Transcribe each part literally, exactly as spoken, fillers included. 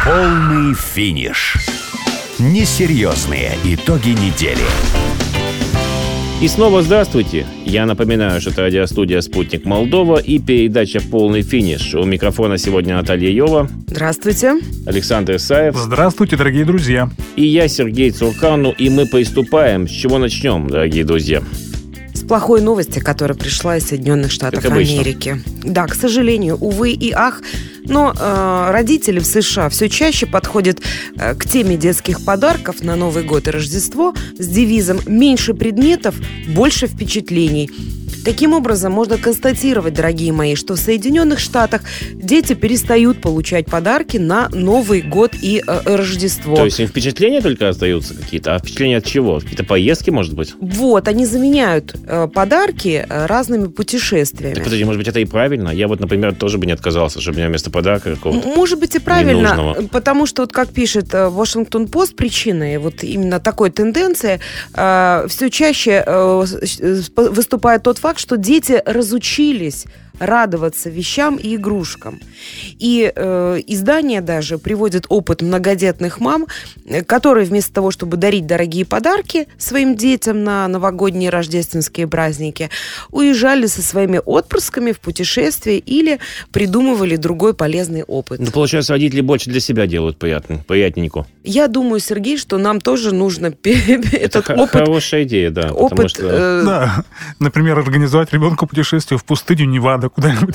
Полный финиш. Несерьезные итоги недели. И снова здравствуйте. Я напоминаю, что это радиостудия «Спутник Молдова» и передача «Полный финиш». У микрофона сегодня Наталья Йова. Здравствуйте. Александр Исаев. Здравствуйте, дорогие друзья. И я, Сергей Цуркану. И мы приступаем. С чего начнем, дорогие друзья? С плохой новости, которая пришла из Соединенных Штатов Америки. Да, к сожалению, увы и ах, но э, родители в США все чаще подходят э, к теме детских подарков на Новый год и Рождество с девизом «меньше предметов, больше впечатлений». Таким образом, можно констатировать, дорогие мои, что в Соединенных Штатах дети перестают получать подарки на Новый год и э, Рождество. То есть им впечатления только остаются какие-то? А впечатления от чего? Какие-то поездки, может быть? Вот, они заменяют э, подарки э, разными путешествиями. Так, подожди, может быть, это и правильно? Я вот, например, тоже бы не отказался, чтобы у меня вместо подарка какого-то Может быть, и правильно, ненужного. Потому что, вот как пишет Washington-Post, причиной вот именно такой тенденции э, все чаще э, выступает тот факт, что дети разучились радоваться вещам и игрушкам. И э, издание даже приводит опыт многодетных мам, которые вместо того, чтобы дарить дорогие подарки своим детям на новогодние рождественские праздники, уезжали со своими отпрысками в путешествие или придумывали другой полезный опыт. Ну, получается, родители больше для себя делают приятно, приятненько. Я думаю, Сергей, что нам тоже нужно этот Это опыт... хорошая идея, да. Опыт, потому что... э... Да, например, организовать ребенку путешествие в пустыню Невада куда-нибудь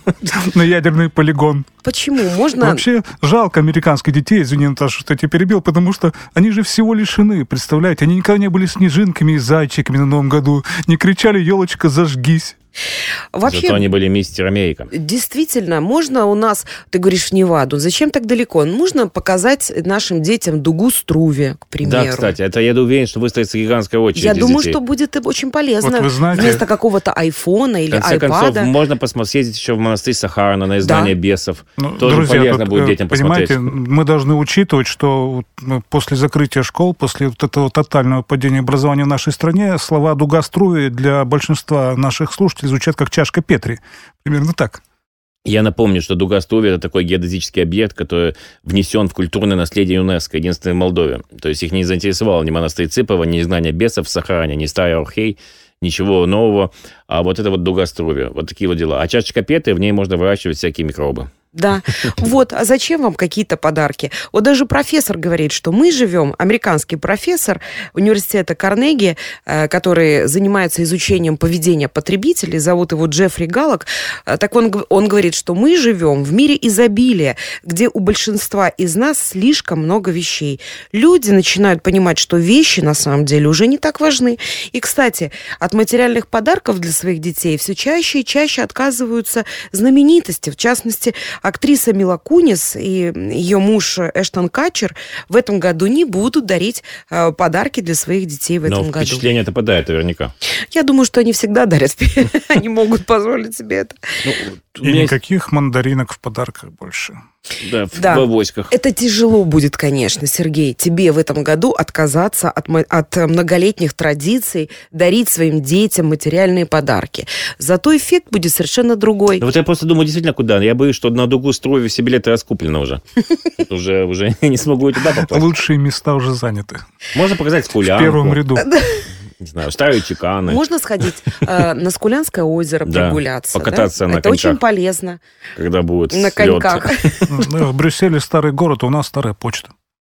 на ядерный полигон. Почему? Можно... Вообще жалко американских детей, извини, Наташа, что я тебя перебил, потому что они же всего лишены, представляете? Они никогда не были снежинками и зайчиками на Новом году, не кричали «елочка, зажгись». Вообще, Зато они были мистер Америка. Действительно, можно у нас, ты говоришь, в Неваду, зачем так далеко? Можно показать нашим детям дугу Струве, к примеру. Да, кстати, это я уверен, что выстроится гигантская очередь. Я из думаю, детей. что будет очень полезно. Вот вы знаете... Вместо какого-то айфона или В конце айпада. концов, можно посмотреть, съездить еще в монастырь Сахарна на изгнание Да. бесов. Ну, Тоже друзья, полезно тут, будет детям понимаете, посмотреть. мы должны учитывать, что после закрытия школ, после вот этого тотального падения образования в нашей стране, слова «дуга Струве» для большинства наших слушателей звучат как «чашка Петри». Примерно так. Я напомню, что дуга Струве – это такой геодезический объект, который внесен в культурное наследие ЮНЕСКО, единственное в Молдове. То есть их не заинтересовало ни монастырь Цыпова, ни изгнание бесов в Сахаране, ни старый Орхей, ничего нового. А вот это вот дуга Струве. Вот такие вот дела. А чашечка Петри, в ней можно выращивать всякие микробы. Да, вот, а зачем вам какие-то подарки? Вот даже профессор говорит, что мы живем, американский профессор университета Карнеги, который занимается изучением поведения потребителей, зовут его Джеффри Галлок, так он, он говорит, что мы живем в мире изобилия, где у большинства из нас слишком много вещей. Люди начинают понимать, что вещи на самом деле уже не так важны. И, кстати, от материальных подарков для своих детей все чаще и чаще отказываются знаменитости, в частности, актриса Мила Кунис и ее муж Эштон Катчер в этом году не будут дарить э, подарки для своих детей в этом Но году. впечатление это подает наверняка. Я думаю, что они всегда дарят. Они могут позволить себе это. Ну, И никаких мандаринок в подарках больше. Да, в, Да. в авоськах. Это тяжело будет, конечно, Сергей, тебе в этом году отказаться от, мо- от многолетних традиций дарить своим детям материальные подарки. Зато эффект будет совершенно другой. Да вот я просто думаю, действительно, куда? Я боюсь, что на дугу Струве все билеты раскуплены уже. Уже уже не смогу и туда попасть. Лучшие места уже заняты. Можно показать В Скулянку. первом ряду. Не знаю, старые чеканы. Можно сходить э, на Скулянское озеро, Да, прогуляться. покататься да? на Это коньках. очень полезно. Когда будет На слет. коньках. Ну, в Брюсселе старый город, а у нас старая почта.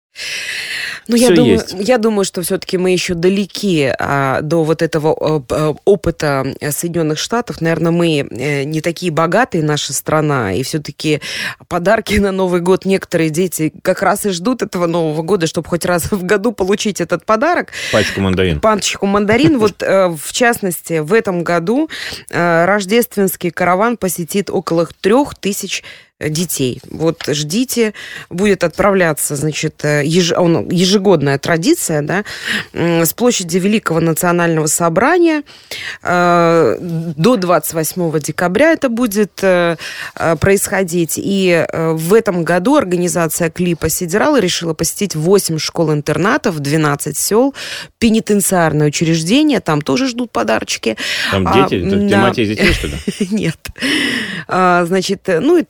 Ну, я Всё думаю, есть. я думаю, что все-таки мы еще далеки а, до вот этого а, опыта Соединенных Штатов. Наверное, мы э, не такие богатые, наша страна, и все-таки подарки на Новый год некоторые дети как раз и ждут этого Нового года, чтобы хоть раз в году получить этот подарок. Пачку мандарин. Панчику мандарин. Вот, э, в частности, в этом году э, рождественский караван посетит около трех тысяч детей. Вот ждите, будет отправляться, значит, еж... он, ежегодная традиция, да, с площади Великого национального собрания э, до двадцать восьмого декабря это будет э, происходить. И э, в этом году организация Клипа Сидерала решила посетить восемь школ-интернатов, двенадцать сел, пенитенциарное учреждение, там тоже ждут подарочки. Там А, дети? да. Тематия детей, что ли? Нет. А, значит, ну и также там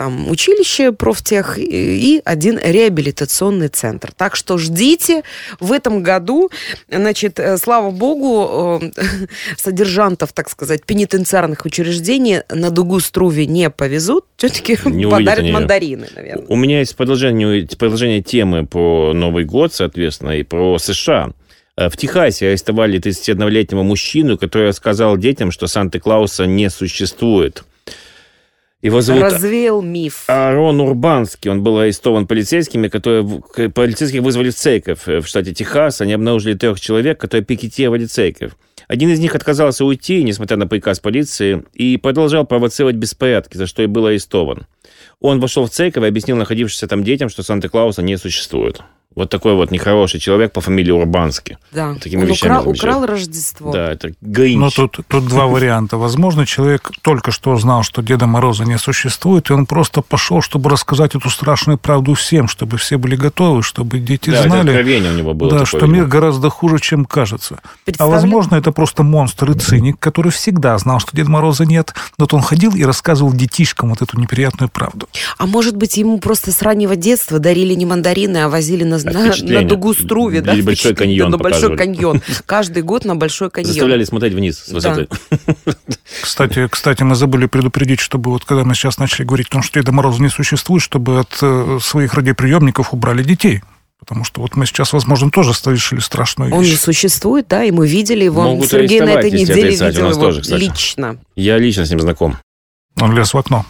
там училище профтех и один реабилитационный центр. Так что ждите в этом году, значит, слава богу, содержантов, так сказать, пенитенциарных учреждений на дугу Струве не повезут, все-таки не подарят мандарины, наверное. У меня есть продолжение, продолжение темы про Новый год, соответственно, и про США. В Техасе арестовали тридцатиоднолетнего мужчину, который рассказал детям, что Санта-Клауса не существует. Его зовут Развеял миф. Аарон Урбанский. Он был арестован полицейскими, которые... Полицейских вызвали в церковь в штате Техас. Они обнаружили трех человек, которые пикетировали церковь. Один из них отказался уйти, несмотря на приказ полиции, и продолжал провоцировать беспорядки, за что и был арестован. Он вошел в церковь и объяснил находившимся там детям, что Санта-Клауса не существует. Вот такой вот нехороший человек по фамилии Урбанский. Да, он украл, украл Рождество. Да, это Гринч. Но тут, тут два варианта. Возможно, человек только что узнал, что Деда Мороза не существует, и он просто пошел, чтобы рассказать эту страшную правду всем, чтобы все были готовы, чтобы дети да, знали, это откровение у него было да, такое, что мир гораздо хуже, чем кажется. А возможно, это просто монстр и циник, который всегда знал, что Деда Мороза нет, но вот он ходил и рассказывал детишкам вот эту неприятную правду. А может быть, ему просто с раннего детства дарили не мандарины, а возили на, на, на дугу Струве, да? Большой каньон на Большой каньон. Каждый год на Большой каньон. Заставляли смотреть вниз с высоты. Да. Кстати, кстати, мы забыли предупредить, чтобы вот когда мы сейчас начали говорить о том, что Деда Мороза не существует, чтобы от своих радиоприемников убрали детей. Потому что вот мы сейчас, возможно, тоже совершили страшную вещь. Он не существует, да, и мы видели его. Могут Сергей на этой неделе видел его тоже, лично. Я лично с ним знаком. Он лез в окно.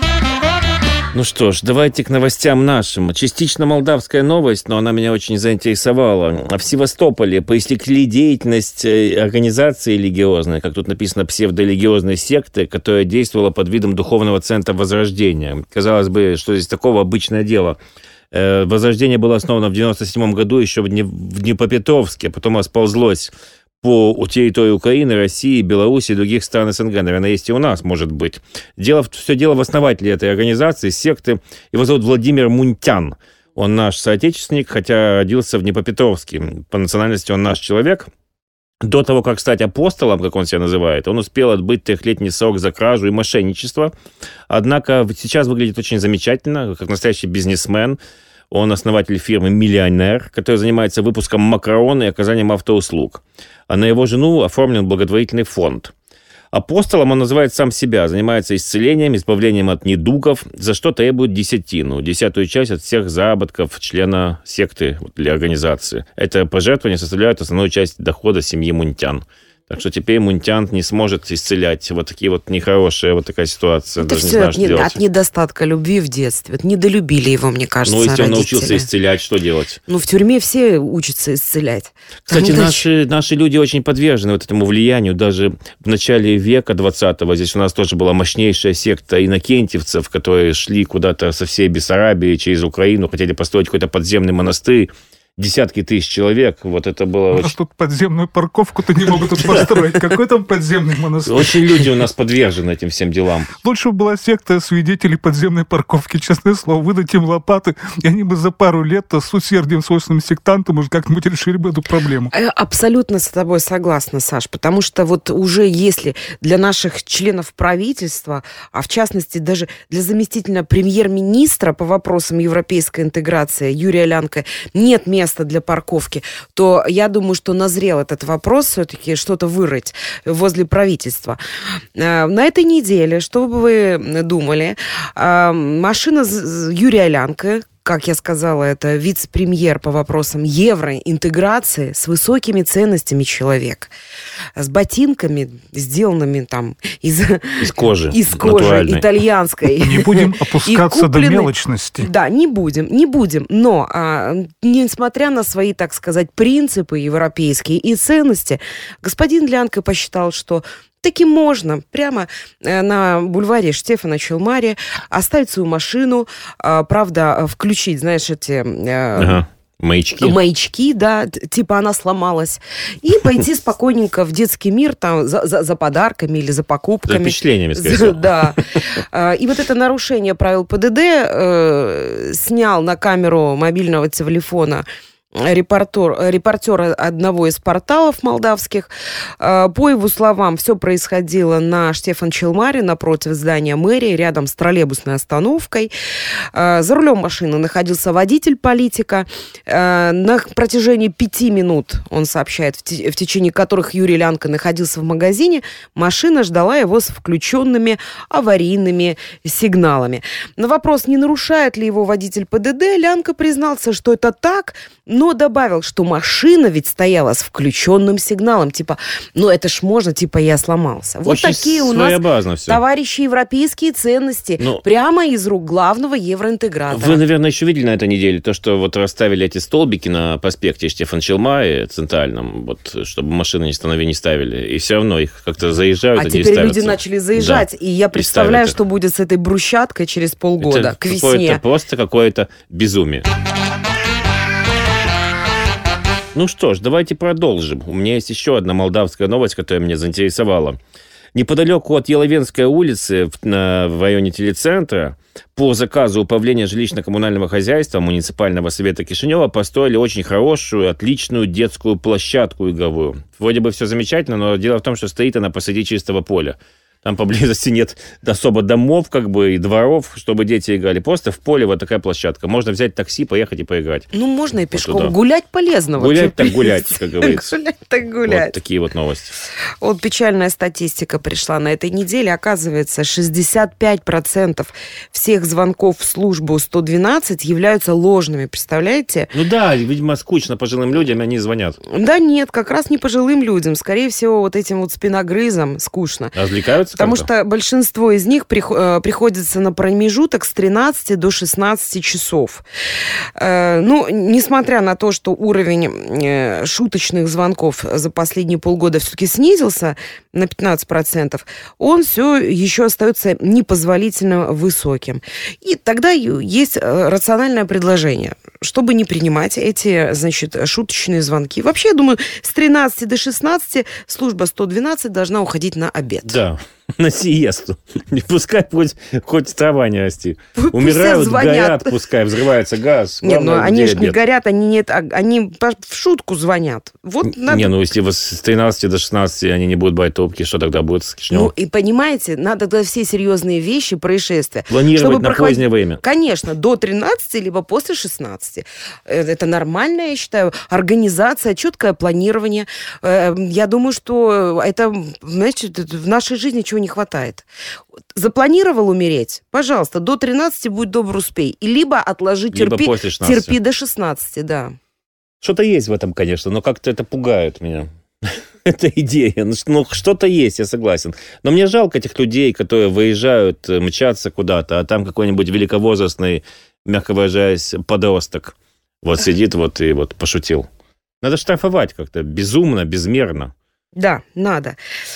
Ну что ж, давайте к новостям нашим. Частично молдавская новость, но она меня очень заинтересовала. В Севастополе пресекли деятельность организации религиозной, как тут написано, псевдорелигиозной секты, которая действовала под видом духовного центра Возрождения. Казалось бы, что здесь такого, обычное дело. Возрождение было основано в девяносто седьмом году еще в Днепропетровске, потом расползлось по территории Украины, России, Беларуси и других стран СНГ. Наверное, есть и у нас, может быть. Дело, все дело в основателе этой организации, секты. Его зовут Владимир Мунтян. Он наш соотечественник, хотя родился в Днепропетровске. По национальности он наш человек. До того, как стать апостолом, как он себя называет, он успел отбыть трехлетний срок за кражу и мошенничество. Однако сейчас выглядит очень замечательно, как настоящий бизнесмен. Он основатель фирмы «Миллионер», которая занимается выпуском макарон и оказанием автоуслуг. А на его жену оформлен благотворительный фонд. Апостолом он называет сам себя, занимается исцелением, избавлением от недугов, за что требует десятину, десятую часть от всех заработков члена секты или организации. Это пожертвования составляют основную часть дохода семьи Мунтян. Так что теперь Мунтян не сможет исцелять. Вот такие вот нехорошие, вот такая ситуация. Это Даже все не знаю, от, что не, делать. от недостатка любви в детстве. Недолюбили его, мне кажется, Ну, если родители. он научился исцелять, что делать? Ну, в тюрьме все учатся исцелять. Кстати, Там, наши, наши люди очень подвержены вот этому влиянию. Даже в начале века двадцатого здесь у нас тоже была мощнейшая секта иннокентьевцев, которые шли куда-то со всей Бессарабии через Украину, хотели построить какой-то подземный монастырь. Десятки тысяч человек. Вот это было... У нас очень... тут подземную парковку-то не могут тут построить. Какой там подземный монастырь? Очень люди у нас подвержены этим всем делам. Лучше бы была секта свидетелей подземной парковки, честное слово. Выдать им лопаты, и они бы за пару лет с усердием свойственным сектантам уже как-нибудь решили бы эту проблему. Абсолютно с тобой согласна, Саш, потому что вот уже если для наших членов правительства, а в частности даже для заместителя премьер-министра по вопросам европейской интеграции Юрия Лянка нет места для парковки, то я думаю, что назрел этот вопрос все-таки что-то вырыть возле правительства. На этой неделе, что бы вы думали, машина Юрия Лянка, как я сказала, это вице-премьер по вопросам евроинтеграции с высокими ценностями человек, с ботинками, сделанными там из, из кожи, из кожи натуральной. Итальянской. Не будем опускаться до мелочности. Да, не будем, не будем. Но, а, несмотря на свои, так сказать, принципы европейские и ценности, господин Лянка посчитал, что таки можно прямо на бульваре Штефана Челмари оставить свою машину, правда, включить, знаешь, эти... Ага. Маячки. Маячки, да, типа она сломалась. И пойти спокойненько в детский мир там за, за, за подарками или за покупками. За впечатлениями, скорее всего. Да. И вот это нарушение правил ПДД э, снял на камеру мобильного телефона репортер, репортер одного из порталов молдавских. По его словам, все происходило на Штефан-Челмаре, напротив здания мэрии, рядом с троллейбусной остановкой. За рулем машины находился водитель политика. На протяжении пяти минут, он сообщает, в течение которых Юрий Лянка находился в магазине, машина ждала его с включенными аварийными сигналами. На вопрос, не нарушает ли его водитель ПДД, Лянка признался, что это так, но добавил, что машина ведь стояла с включенным сигналом. Типа, ну это ж можно, типа я сломался. Вот очень такие у нас, все. Товарищи, европейские ценности. Ну, прямо из рук главного евроинтегратора. Вы, наверное, еще видели на этой неделе то, что вот расставили эти столбики на проспекте Штефан-Челмаре центральном, вот, чтобы машины не становились, не ставили. И все равно их как-то заезжают. А теперь люди начали заезжать. Да. И я представляю, и что будет с этой брусчаткой через полгода, это к весне. Это просто какое-то безумие. Ну что ж, давайте продолжим. У меня есть еще одна молдавская новость, которая меня заинтересовала. Неподалеку от Еловенской улицы в, на, в районе телецентра по заказу Управления жилищно-коммунального хозяйства муниципального совета Кишинева построили очень хорошую, отличную детскую площадку игровую. Вроде бы все замечательно, но дело в том, что стоит она посреди чистого поля. Там поблизости нет особо домов, как бы, и дворов, чтобы дети играли. Просто в поле вот такая площадка. Можно взять такси, поехать и поиграть. Ну, можно и пешком. Вот гулять полезно. Гулять так гулять, как говорится. Гулять так гулять. Вот такие вот новости. Вот печальная статистика пришла на этой неделе. Оказывается, шестьдесят пять процентов всех звонков в службу сто двенадцать являются ложными. Представляете? Ну да, видимо, скучно пожилым людям, они звонят. Да нет, как раз не пожилым людям. Скорее всего, вот этим вот спиногрызом скучно. Развлекаются? Потому как-то? что большинство из них приходится на промежуток с тринадцати до шестнадцати часов. Ну, несмотря на то, что уровень шуточных звонков за последние полгода все-таки снизился на пятнадцать процентов, он все еще остается непозволительно высоким. И тогда есть рациональное предложение, чтобы не принимать эти, значит, шуточные звонки. Вообще, я думаю, с тринадцати до шестнадцати служба сто двенадцать должна уходить на обед. Да. На сиесту. Пускай хоть, хоть трава не расти. Пусть умирают, горят, пускай взрывается газ. Нет, ну они же не горят, они нет, они в шутку звонят. Вот надо... Не, ну если вот с тринадцати до шестнадцати они не будут брать трубки, что тогда будет с Кишиневым? Ну и понимаете, надо тогда все серьезные вещи, происшествия. Планировать на проход... позднее время. Конечно, до тринадцати, либо после шестнадцати. Это нормально, я считаю. Организация, четкое планирование. Я думаю, что это, знаете, в нашей жизни чего не хватает. Запланировал умереть? Пожалуйста, до тринадцати будь добр, успей. И либо отложи, либо терпи, после шестнадцати. терпи до шестнадцати, да. Что-то есть в этом, конечно, но как-то это пугает меня. Это идея. Ну, что-то есть, я согласен. Но мне жалко этих людей, которые выезжают, мчатся куда-то, а там какой-нибудь великовозрастный, мягко выражаясь, подросток вот сидит вот и вот пошутил. Надо штрафовать как-то безумно, безмерно. Да, надо.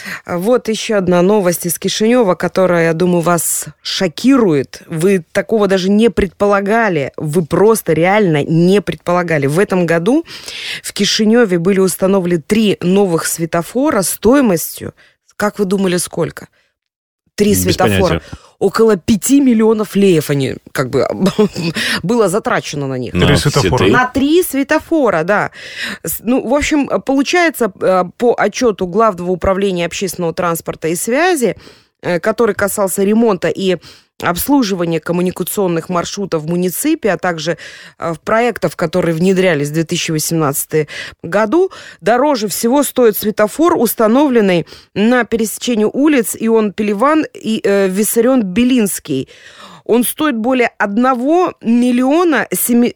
Вот еще одна новость из Кишинева, которая, я думаю, вас шокирует. Вы такого даже не предполагали. Вы просто реально не предполагали. В этом году в Кишиневе были установлены три новых светофора стоимостью, как вы думали, сколько? Три Без светофора. понятия. Около пяти миллионов леев они, как бы, было затрачено на них. На три светофора. На три светофора, да. Ну, в общем, получается, по отчету Главного управления общественного транспорта и связи, который касался ремонта и обслуживания коммуникационных маршрутов в муниципе, а также в проектов, которые внедрялись в две тысячи восемнадцатом году, дороже всего стоит светофор, установленный на пересечении улиц Ион-Пеливан и э, Виссарион-Белинский. Он стоит более одного миллиона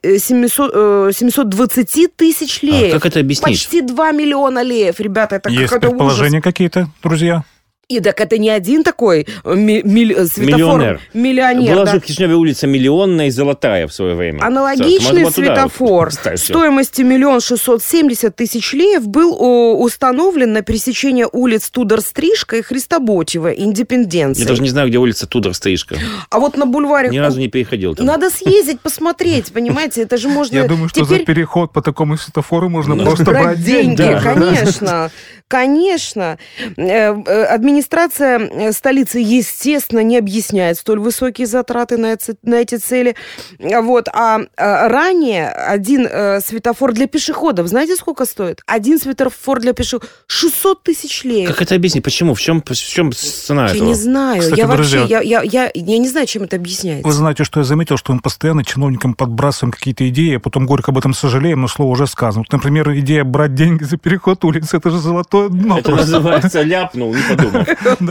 семьсот двадцать тысяч леев. А как это объяснить? Почти два миллиона леев, ребята. Это Есть какой-то предположения ужас. Какие-то, друзья? И так это не один такой ми- ми- светофор. Миллионер. Миллионер. Была да. же в Кишиневе улица Миллионная и Золотая в свое время. Аналогичный вот светофор вот стоимостью миллион шестьсот семьдесят тысяч леев был о, установлен на пересечении улиц Тудор-Стрижка и Христоботева, Индепенденции. Я даже не знаю, где улица Тудор-Стрижка. А вот на бульваре... Ни разу не переходил там. Надо съездить, посмотреть, понимаете? Это же можно... Я думаю, что теперь... за переход по такому светофору можно Ну, просто брать брать деньги. деньги. Конечно, конечно. Администрация Администрация столицы, естественно, не объясняет столь высокие затраты на эти, на эти цели. Вот. А, а ранее один а, светофор для пешеходов, знаете, сколько стоит? Один светофор для пешеходов шестьсот тысяч леев. Как это объяснить? Почему? В чем, в чем цена я этого? Не знаю. Кстати, я друзья, вообще, я, я, я, я не знаю, чем это объясняется. Вы знаете, что я заметил, что мы постоянно чиновникам подбрасываем какие-то идеи, а потом горько об этом сожалеем, но слово уже сказано. Вот, например, идея брать деньги за переход улицы, это же золотое дно. Это называется ляпнул, не подумал.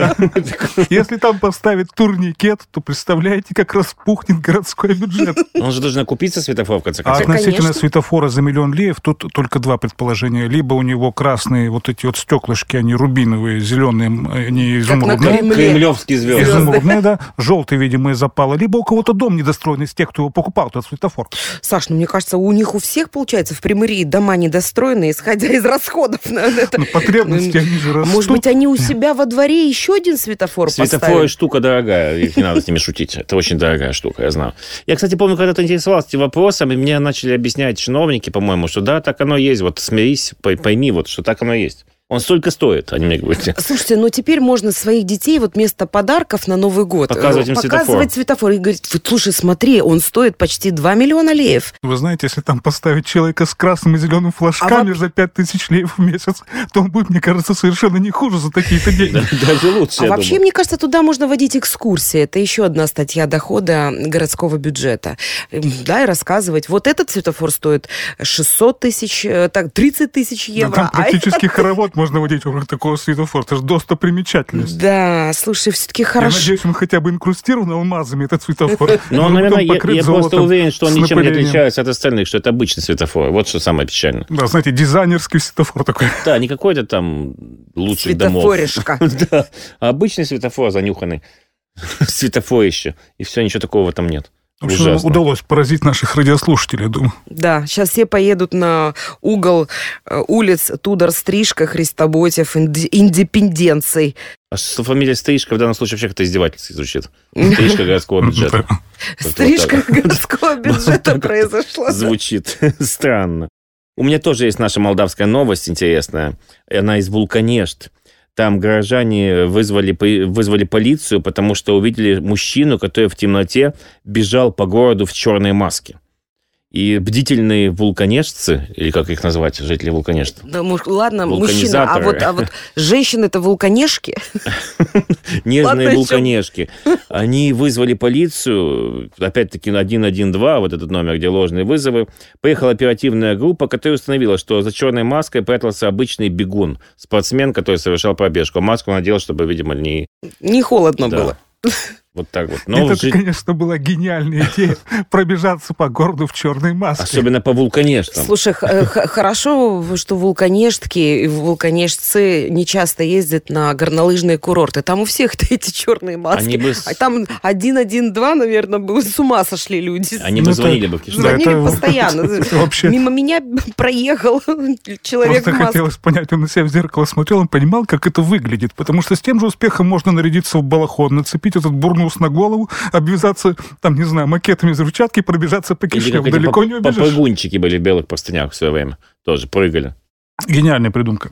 Если там поставить турникет, то представляете, как распухнет городской бюджет. Он же должен окупиться, светофор, в конце А концов. относительно конечно. светофора за миллион леев тут только два предположения. Либо у него красные вот эти вот стеклышки, они рубиновые, зеленые, они изумрудные. Кремле. Кремлевские звезды. Изумрудные, да. Желтый, видимо, из опала. Либо у кого-то дом недостроенный из тех, кто его покупал, этот светофор. Саш, ну мне кажется, у них у всех, получается, в Приморье дома недостроенные, исходя из расходов. на это. Ну, потребности, они же растут. Может быть, они у себя во дворе еще один светофор Светофоры поставили? штука дорогая, их не надо с ними шутить. Это очень дорогая штука, я знаю. Я, кстати, помню, когда-то интересовался этим вопросом, и мне начали объяснять чиновники, по-моему, что да, так оно есть, вот смирись, пойми, вот, что так оно есть. Он столько стоит, они мне говорят. Слушайте, ну теперь можно своих детей вот вместо подарков на Новый год Показывать им показывать светофор. И говорить, слушай, смотри, он стоит почти два миллиона леев. Вы знаете, если там поставить человека с красным и зеленым флажками А за пять тысяч леев в месяц, то он будет, мне кажется, совершенно не хуже за такие-то деньги. Даже лучше, А я вообще, думаю. мне кажется, туда можно водить экскурсии. Это еще одна статья дохода городского бюджета. Да, и рассказывать, вот этот светофор стоит шестьсот тысяч, так, тридцать тысяч Да, евро. там а практически хоровод можно водить вокруг такого светофора. Это же достопримечательность. Да, слушай, все-таки Я хорошо. надеюсь, он хотя бы инкрустирован алмазами, этот светофор. Но, Он наверное, потом я, покрыт я просто золотом уверен, что он с ничем не напылением. отличается от остальных, что это обычный светофор. Вот что самое печальное. Да, знаете, дизайнерский светофор такой. Да, не какой-то там лучших домов. Светофоришка. Да, а обычный светофор занюханный. Светофорище. И все, ничего такого там нет. В общем, Ужасно. удалось поразить наших радиослушателей, я думаю. Да, сейчас все поедут на угол э, улиц Тудор-Стрижка, Христоботев, Инди- Индепенденций. А что фамилия Стрижка в данном случае вообще как-то издевательски звучит. Стрижка городского бюджета. Как-то вот Стрижка так. городского бюджета Вот так произошла. Звучит странно. У меня тоже есть наша молдавская новость интересная. Она из Вулканешт. Там горожане вызвали, вызвали полицию, потому что увидели мужчину, который в темноте бежал по городу в черной маске. И бдительные вулканешцы, или как их назвать, жители Вулканешта? Да, муж- ладно, мужчина, а Вулканизаторы. вот, а вот женщины это вулканешки. Нежные Ладно, вулканешки. Они вызвали полицию, опять-таки на один один два, вот этот номер, где ложные вызовы. Поехала оперативная группа, которая установила, что за черной маской прятался обычный бегун, спортсмен, который совершал пробежку. Маску надел, чтобы, видимо, не... Не холодно Да. было. Вот так вот. Но Это, жить- конечно, была гениальная идея пробежаться по городу в черной маске. Особенно по вулканештам. Слушай, х- э, х- хорошо, что вулканештки и вулканешцы не часто ездят на горнолыжные курорты. Там у всех эти черные маски. Они бы с- А там один один два, наверное, бы с ума сошли люди. Они Ну, бы это- звонили бы в Кишинев. Да, Звонили это- постоянно. это вообще- Мимо меня проехал человек Просто в маске. хотелось понять, он на себя в зеркало смотрел, он понимал, как это выглядит. Потому что с тем же успехом можно нарядиться в балахон, нацепить этот бурнус на голову, обвязаться, там, не знаю, макетами взрывчатки, пробежаться по Или Кишиневу. как эти Далеко поп- не убежишь. попрыгунчики были в белых простынях в свое время. Тоже прыгали. Гениальная придумка.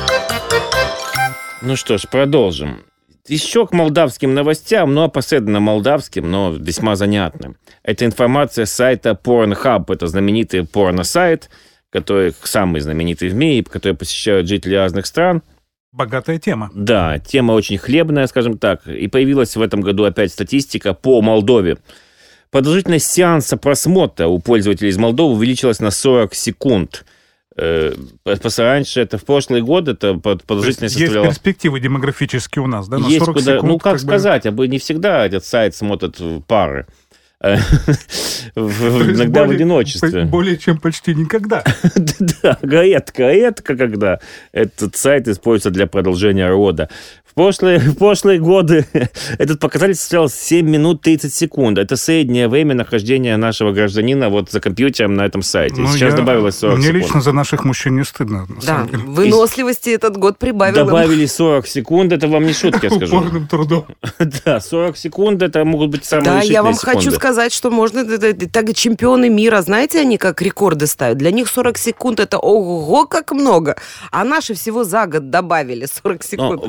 Ну что ж, продолжим. Еще к молдавским новостям, но опосредованно молдавским, но весьма занятным. Это информация с сайта Pornhub. Это знаменитый порно-сайт, который самый знаменитый в мире, который посещают жители разных стран. Богатая тема. Да, тема очень хлебная, скажем так. И появилась в этом году опять статистика по Молдове. Продолжительность сеанса просмотра у пользователей из Молдовы увеличилась на сорок секунд. Э, Раньше, это в прошлый год, это продолжительность Есть составляла... перспективы демографические у нас, да, на Есть сорок куда- секунд. ну, как, бы. сказать, а бы не всегда этот сайт смотрят пары. Э, в- То есть Иногда в более- одиночестве. Более чем почти никогда. Да, редко, редко, когда этот сайт используется для продолжения рода. В прошлые, в прошлые годы этот показатель составлял семь минут тридцать секунд. Это среднее время нахождения нашего гражданина вот за компьютером на этом сайте. Ну, Сейчас я- добавилось сорок Мне секунд. лично за наших мужчин не стыдно. На Да, самом деле. выносливости этот год прибавил. им. Добавили сорок секунд, это вам не шутки, я скажу. Упорным трудом. Да, сорок секунд, это могут быть самые Да, я решительные вам секунды. хочу сказать, что можно... да, да, Так чемпионы мира, знаете, они как рекорды ставят? Для них сорок секунд это ого, как много. А наши всего за год добавили сорок Но секунд. вынужден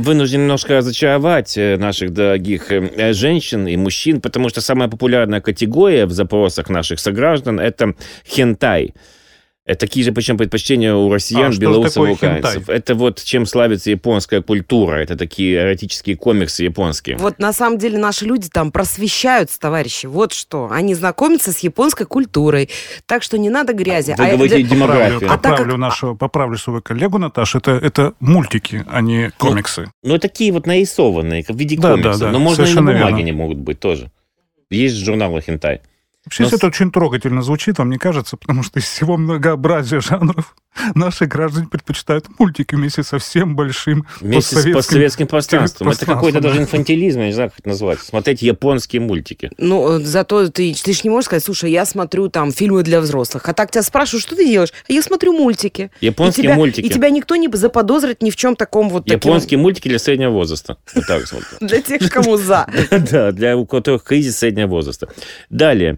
немножко разочаровать наших дорогих женщин и мужчин, потому что самая популярная категория в запросах наших сограждан – это хентай. Такие же, причем, предпочтения у россиян, а белорусов и украинцев. Хентай? Это вот чем славится японская культура. Это такие эротические комиксы японские. Вот на самом деле наши люди там просвещаются, товарищи. Вот что. Они знакомятся с японской культурой. Так что не надо грязи. Вы а говорите для... демографию. А поправлю, так как... нашу, поправлю свою коллегу Наташу. Это, это мультики, а не комиксы. Ну, такие вот нарисованные, в виде да, комиксов. Да, да, но можно и на бумаге верно. не могут быть тоже. Есть журналы хентай. Вообще, Но... это очень трогательно звучит, вам не кажется? Потому что из всего многообразия жанров наши граждане предпочитают мультики вместе со всем большим вместе постсоветским, с постсоветским пространством. Это какой-то да. даже инфантилизм, я не знаю, как это назвать. Смотреть японские мультики. Ну, зато ты, ты же не можешь сказать, слушай, я смотрю там фильмы для взрослых. А так тебя спрашивают, что ты делаешь? А я смотрю мультики. Японские и тебя, мультики. И тебя никто не заподозрит ни в чем таком вот таким. Японские мультики для среднего возраста. Вот так смотрю. Для тех, кому за. Да, для у которых кризис среднего возраста. Далее.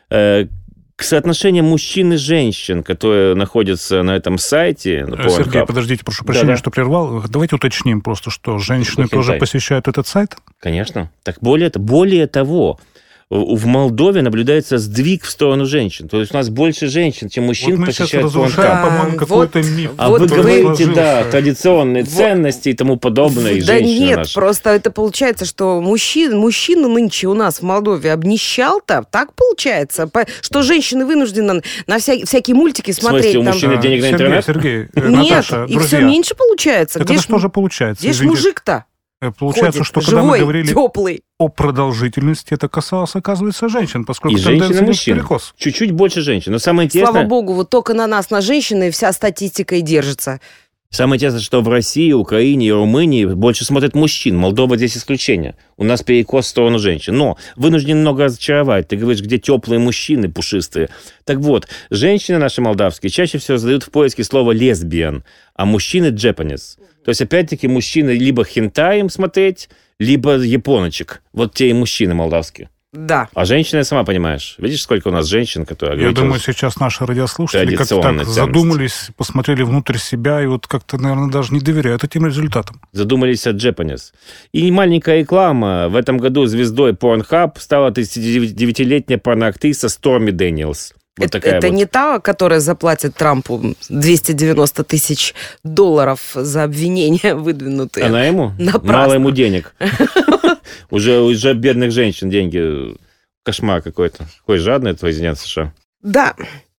К соотношению мужчин и женщин, которые находятся на этом сайте... На Сергей, подождите, прошу прощения, Да-да. что прервал. Давайте уточним просто, что женщины Что тоже хентай? посещают этот сайт? Конечно. Так более, более того, в Молдове наблюдается сдвиг в сторону женщин. То есть у нас больше женщин, чем мужчин Вот мы сейчас посещают разрушаем, Pornhub. по-моему, А, какой-то вот- миф. А Вот вы вы- говорите, да, сложившийся. традиционные Вот. ценности и тому подобное, и Да женщины нет, наши. просто это получается, что мужчин, мужчина нынче у нас в Молдове обнищал-то, так получается, по- что женщины вынуждены на вся- всякие мультики В смысле, смотреть. у там- мужчин денег на Сергей, интернет? Сергей, э, Нет, Наташа, их друзья, все меньше получается. так Где это ж, что же получается? где ж Извините. мужик-то Э, Получается, ходит? что когда Живой, мы говорили теплый. о продолжительности, это касалось, оказывается, женщин, поскольку И женщин, и тенденция идет мужчин. перекос. Чуть-чуть больше женщин. Но самое Слава интересное, богу, вот только на нас, на женщины, вся статистика и держится. самое интересное, что в России, Украине и Румынии больше смотрят мужчин. Молдова здесь исключение. У нас перекос в сторону женщин. Но вынужден немного разочаровать. Ты говоришь, где теплые мужчины, пушистые. Так вот, женщины наши молдавские чаще всего задают в поиске слово лесбиян, а мужчины джепанис. То есть, опять-таки, мужчины либо хентаем смотреть, либо японочек. Вот те и мужчины молдавские. Да. А женщины, сама понимаешь, видишь, сколько у нас женщин, которые... Я говорят, думаю, сейчас наши радиослушатели как-то так Традиционные ценности. задумались, посмотрели внутрь себя и вот как-то, наверное, даже не доверяют этим результатам. задумались о Japanese. И маленькая реклама. В этом году звездой Pornhub стала тридцатидевятилетняя порноактриса Сторми Дэниелс. Вот это такая это вот. не та, которая заплатит Трампу двести девяносто тысяч долларов за обвинения выдвинутые. Она ему? Напрасно. Мало ему денег. Уже уже бедных женщин деньги. Кошмар какой-то. Какой жадный президент США. Да,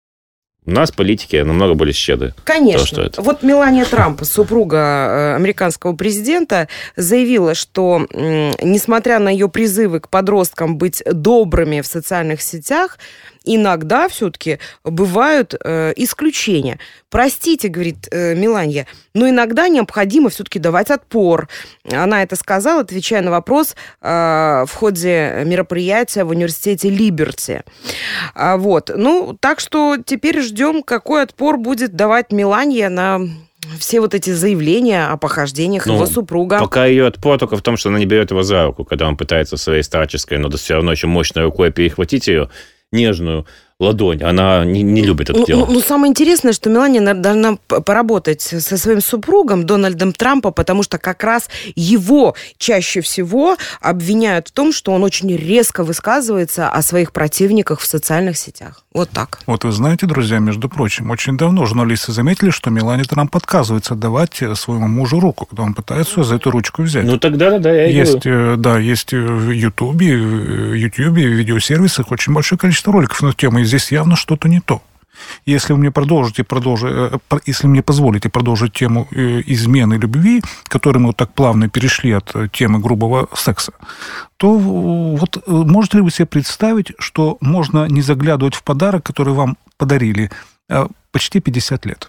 У нас политики намного более щедры. конечно. То, что это. Вот Мелания Трамп, супруга э, американского президента, заявила, что, м, несмотря на ее призывы к подросткам быть добрыми в социальных сетях, иногда все-таки бывают э, исключения. Простите, говорит э, Меланья, но иногда необходимо все-таки давать отпор. Она это сказала, отвечая на вопрос э, в ходе мероприятия в университете Либерти. А, вот. Ну, так что теперь ждем, какой отпор будет давать Меланья на все вот эти заявления о похождениях Ну, его супруга. Пока ее отпор только в том, что она не берет его за руку, когда он пытается своей старческой, но все равно очень мощной рукой перехватить ее нежную ладонь. Она не, не любит это Ну, дело. ну, ну, самое интересное, что Мелания на- должна п- поработать со своим супругом Дональдом Трампом, потому что как раз его чаще всего обвиняют в том, что он очень резко высказывается о своих противниках в социальных сетях. Вот так. Вот вы знаете, друзья, между прочим, очень давно журналисты заметили, что Мелания Трамп отказывается давать своему мужу руку, когда он пытается за эту ручку взять. Ну тогда, да, да, я и Есть, говорю. э, да, есть в Ютубе, в Ютубе, в видеосервисах очень большое количество роликов на эту тему, и здесь явно что-то не то. Если вы мне продолжите, продолжи, если мне позволите продолжить тему измены любви, к которой мы вот так плавно перешли от темы грубого секса, то вот можете ли вы себе представить, что можно не заглядывать в подарок, который вам подарили почти пятьдесят лет?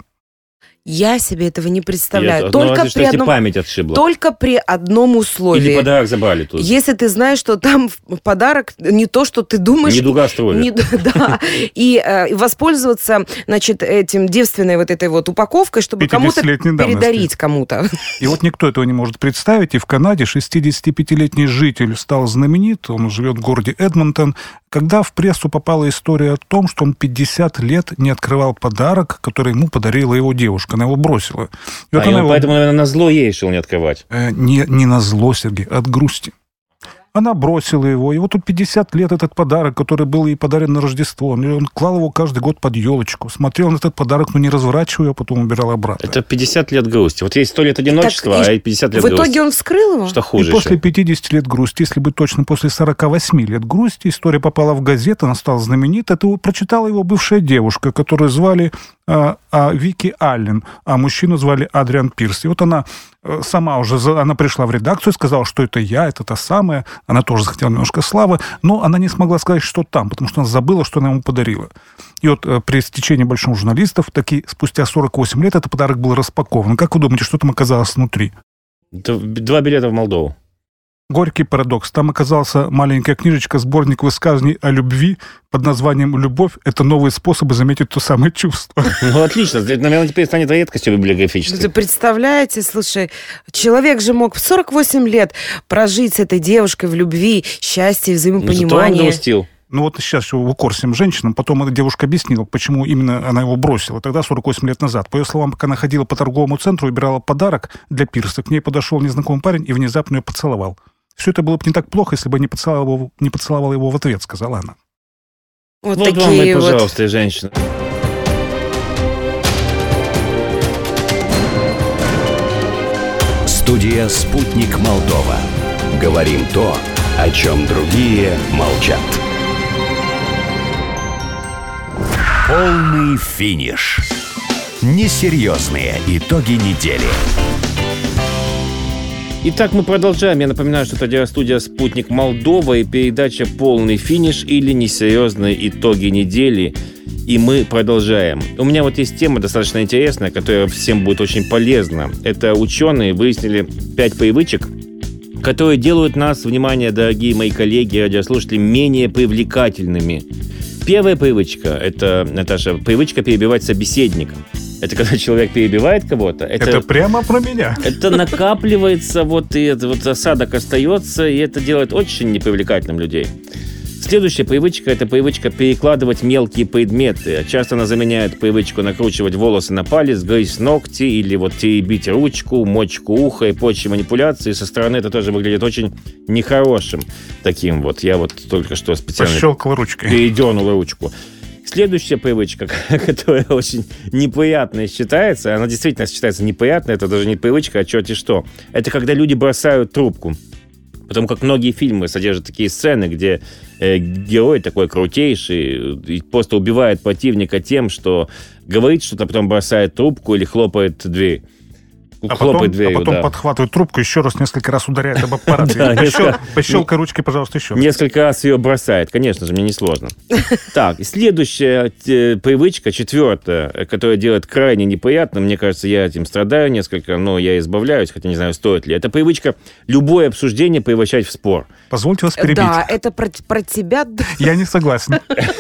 Я себе этого не представляю. И это, Только ну, разве что при если одном... память отшибла. Только при одном условии. Или подарок забрали тут. Если ты знаешь, что там в подарок не то, что ты думаешь... Не дуга строили. Не- да. И э, воспользоваться, значит, этим девственной вот этой вот упаковкой, чтобы кому-то пятидесятилетней давности. передарить кому-то. И вот никто этого не может представить. И в Канаде шестидесятипятилетний житель стал знаменит, он живет в городе Эдмонтон, когда в прессу попала история о том, что он пятьдесят лет не открывал подарок, который ему подарила его девушка. девушка, она его бросила. И а вот и она он его... поэтому, наверное, на зло ей решил не открывать. Э, не, не на зло, Сергей, от грусти. Она бросила его, и вот тут пятьдесят лет этот подарок, который был ей подарен на Рождество, он клал его каждый год под елочку, смотрел на этот подарок, но не разворачивая, а потом убирал обратно. Это пятьдесят лет грусти. Вот есть сто лет одиночества, Так, а пятьдесят лет в грусти. итоге он вскрыл его? Что хуже И после еще? пятидесяти лет грусти, если быть точно, после сорока восьми лет грусти, история попала в газету, она стала знаменита. Это прочитала его бывшая девушка, которую звали а, а, Вики Аллен, а мужчину звали Адриан Пирс. И вот она а, сама уже, она пришла в редакцию и сказала, что это я, это та самая. Она тоже захотела немножко славы, но она не смогла сказать, что там, потому что она забыла, что она ему подарила. И вот а, при стечении большинства журналистов, таки спустя сорок восемь лет этот подарок был распакован. Как вы думаете, что там оказалось внутри? Это два билета в Молдову. Горький парадокс. Там оказалась маленькая книжечка, сборник высказаний о любви под названием «Любовь – это новые способы заметить то самое чувство». Ну, отлично. Это, наверное, теперь станет редкостью библиографической. Вы представляете, слушай, человек же мог в сорок восемь лет прожить с этой девушкой в любви, счастье, Ну, зато он взаимопонимании. грустил. Ну вот сейчас в укор всем женщинам. Потом эта девушка объяснила, почему именно она его бросила. Тогда, сорок восемь лет назад. По ее словам, пока она ходила по торговому центру и выбирала подарок для Пирса, к ней подошел незнакомый парень и внезапно ее поцеловал. Все это было бы не так плохо, если бы не поцеловала его, не поцеловала его в ответ, сказала она. Вот, Вот вам и, такие вот. пожалуйста, и женщины. Студия «Спутник Молдова». Говорим то, о чем другие молчат. Полный финиш. Несерьезные итоги недели. Итак, мы продолжаем. Я напоминаю, что это радиостудия «Спутник Молдова» и передача «Полный финиш» или «Несерьезные итоги недели». И мы продолжаем. У меня вот есть тема достаточно интересная, которая всем будет очень полезна. Это ученые выяснили пять привычек, которые делают нас, внимание, дорогие мои коллеги, радиослушатели, менее привлекательными. Первая привычка – это, Наташа, привычка перебивать собеседника. Это когда человек перебивает кого-то. Это, Это прямо про меня. это накапливается, вот, и это, вот осадок остается, и это делает очень непривлекательным людей. Следующая привычка – это привычка перекладывать мелкие предметы. Часто она заменяет привычку накручивать волосы на палец, грызть ногти или вот теребить ручку, мочку уха и прочие манипуляции. Со стороны это тоже выглядит очень нехорошим таким вот. Я вот только что специально Пощелкал ручкой. передернул ручку. Следующая привычка, которая очень неприятная считается, она действительно считается неприятной, это даже не привычка, а черти что. Это когда люди бросают трубку. Потому как многие фильмы содержат такие сцены, где э, герой такой крутейший и просто убивает противника тем, что говорит что-то, потом бросает трубку или хлопает дверь. А Хлопает потом, дверью, а потом да. подхватывает трубку, еще раз несколько раз ударяет об аппарат. Да, несколько- Пощелкай ручкой, пожалуйста, еще раз. Несколько раз ее бросает. Конечно же, мне несложно. Так, и следующая э, привычка, четвертая, которая делает крайне неприятно, мне кажется, я этим страдаю несколько, но я избавляюсь, хотя не знаю, стоит ли. Это привычка любое обсуждение превращать в спор. Позвольте вас перебить. Да, это про, про тебя. Я не согласен.